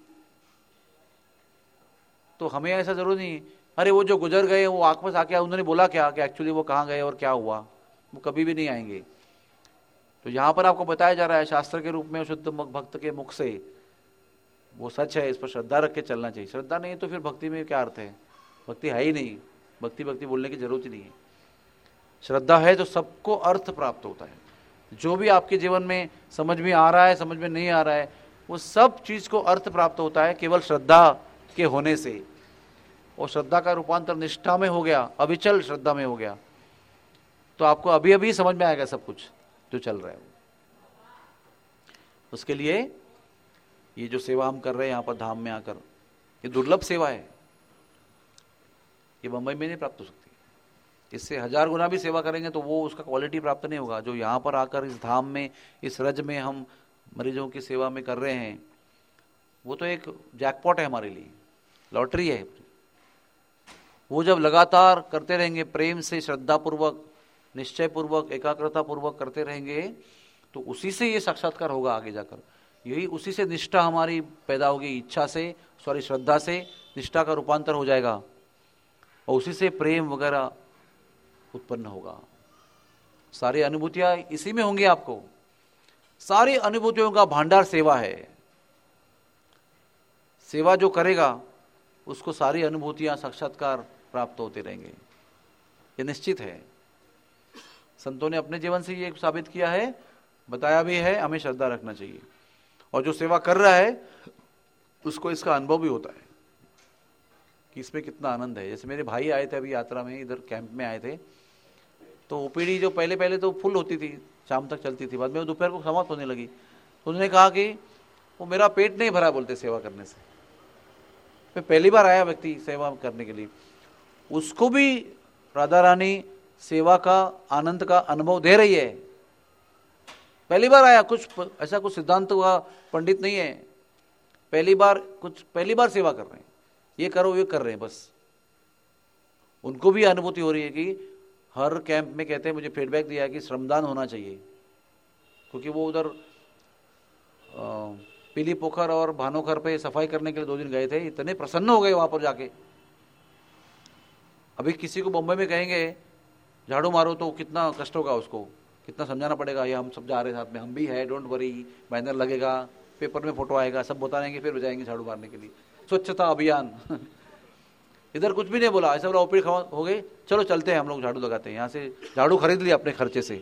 तो हमें ऐसा जरूर नहीं, अरे वो जो गुजर गए वो वापस आके उन्होंने बोला क्या कि एक्चुअली वो कहाँ गए और क्या हुआ, वो कभी भी नहीं आएंगे। तो यहाँ पर आपको बताया जा रहा है शास्त्र के रूप में शुद्ध भक्त के मुख से वो सच है, इस पर श्रद्धा रख के चलना चाहिए। श्रद्धा नहीं है तो फिर भक्ति में क्या अर्थ है, भक्ति है ही नहीं, भक्ति भक्ति बोलने की जरूरत ही नहीं है। श्रद्धा है तो सबको अर्थ प्राप्त होता है, जो भी आपके जीवन में समझ में आ रहा है, समझ में नहीं आ रहा है, वो सब चीज को अर्थ प्राप्त होता है केवल श्रद्धा के होने से। और श्रद्धा का रूपांतर निष्ठा में हो गया, अविचल श्रद्धा में हो गया, तो आपको अभी अभी समझ में आएगा सब कुछ जो चल रहा है। उसके लिए ये जो सेवा हम कर रहे हैं यहाँ पर धाम में आकर, ये दुर्लभ सेवा है, ये मुंबई में नहीं प्राप्त हो सकती। इससे 1000 गुना भी सेवा करेंगे तो वो उसका क्वालिटी प्राप्त नहीं होगा जो यहाँ पर आकर इस धाम में, इस रज में हम मरीजों की सेवा में कर रहे हैं। वो तो एक जैकपॉट है हमारे लिए, लॉटरी है। वो जब लगातार करते रहेंगे, प्रेम से, श्रद्धा पूर्वक, निश्चय पूर्वक, एकाग्रता पूर्वक करते रहेंगे, तो उसी से ये साक्षात्कार होगा आगे जाकर। यही उसी से निष्ठा हमारी पैदा होगी, इच्छा से, सॉरी श्रद्धा से निष्ठा का रूपांतर हो जाएगा, और उसी से प्रेम वगैरह उत्पन्न होगा। सारी अनुभूतियां इसी में होंगी आपको। सारी अनुभूतियों का भांडार सेवा है। सेवा जो करेगा उसको सारी अनुभूतियां, साक्षात्कार प्राप्त होते रहेंगे, ये निश्चित है। संतों ने अपने जीवन से ये साबित किया है, बताया भी है, हमें श्रद्धा रखना चाहिए। और जो सेवा कर रहा है उसको इसका अनुभव भी होता है कि इसमें कितना आनंद है। जैसे मेरे भाई आए थे अभी यात्रा में, इधर कैंप में आए थे, तो ओपीडी जो पहले पहले तो फुल होती थी, शाम तक चलती थी, बाद में वो दोपहर को समाप्त होने लगी। तो उन्होंने कहा कि वो मेरा पेट नहीं भरा, बोलते सेवा करने से। मैं पहली बार आया व्यक्ति सेवा करने के लिए, उसको भी राधा रानी सेवा का आनंद का अनुभव दे रही है। पहली बार आया, कुछ ऐसा कुछ सिद्धांत हुआ पंडित नहीं है, पहली बार सेवा कर रहे हैं, ये करो ये कर रहे हैं बस। उनको भी अनुभूति हो रही है कि हर कैंप में कहते हैं, मुझे फीडबैक दिया कि श्रमदान होना चाहिए, क्योंकि वो उधर पीली पोखर और भानोखर पे सफाई करने के लिए 2 दिन गए थे, इतने प्रसन्न हो गए वहां पर जाके। अभी किसी को बम्बई में कहेंगे झाड़ू मारो तो कितना कष्ट होगा, उसको कितना समझाना पड़ेगा, ये हम सब जा रहे हैं साथ में, हम भी है, डोंट वरी, बैनर लगेगा, पेपर में फोटो आएगा, सब बताएंगे, फिर जाएंगे झाड़ू मारने के लिए, स्वच्छता अभियान। इधर कुछ भी नहीं बोला, ऐसा बोला ओपीडी हो गई, चलो चलते हैं हम लोग झाड़ू लगाते हैं। यहाँ से झाड़ू खरीद लिया अपने खर्चे से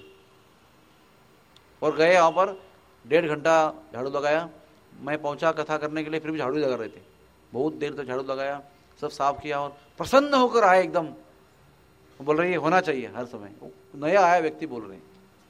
और गए वहाँ पर, 1.5 घंटा झाड़ू लगाया। मैं पहुंचा कथा करने के लिए, फिर भी झाड़ू लगा रहे थे, बहुत देर तक झाड़ू लगाया, सब साफ किया और प्रसन्न होकर आए एकदम। बोल रही है होना चाहिए हर समय, नया आया व्यक्ति बोल रहे हैं।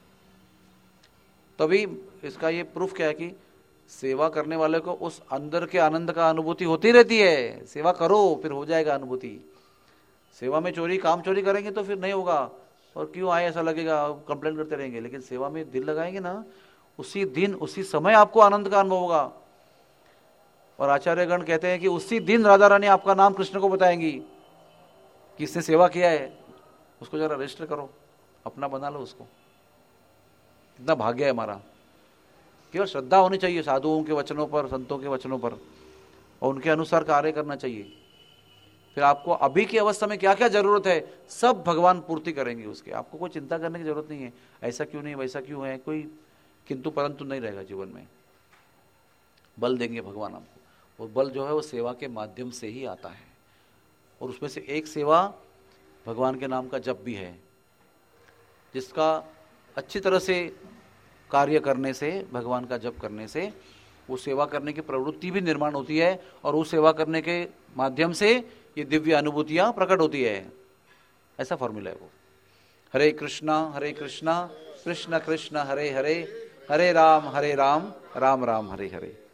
तभी इसका ये प्रूफ क्या है कि सेवा करने वाले को उस अंदर के आनंद का अनुभूति होती रहती है। सेवा करो फिर हो जाएगा अनुभूति। सेवा में चोरी, काम चोरी करेंगे तो फिर नहीं होगा, और क्यों आए ऐसा लगेगा, कंप्लेंट करते रहेंगे। लेकिन सेवा में दिल लगाएंगे ना, उसी दिन उसी समय आपको आनंद का अनुभव होगा। और आचार्यगण कहते हैं कि उसी दिन राधा रानी आपका नाम कृष्ण को बताएंगी कि इसने सेवा किया है, उसको जरा रजिस्टर करो, अपना बना लो उसको। इतना भाग्य है हमारा। केवल श्रद्धा होनी चाहिए साधुओं के वचनों पर, संतों के वचनों पर, और उनके अनुसार कार्य करना चाहिए। फिर आपको अभी की अवस्था में क्या क्या जरूरत है सब भगवान पूर्ति करेंगे उसके। आपको कोई चिंता करने की जरूरत नहीं है, ऐसा क्यों नहीं, वैसा क्यों है, कोई किंतु परंतु नहीं रहेगा जीवन में। बल देंगे भगवान आपको। वो बल जो है वो सेवा के माध्यम से ही आता है। और उसमें से एक सेवा भगवान के नाम का जप भी है, जिसका अच्छी तरह से कार्य करने से, भगवान का जप करने से वो सेवा करने की प्रवृत्ति भी निर्माण होती है, और उस सेवा करने के माध्यम से ये दिव्य अनुभूतियां प्रकट होती है। ऐसा फॉर्मूला है वो। हरे कृष्णा कृष्ण कृष्ण हरे हरे, हरे राम राम राम हरे हरे।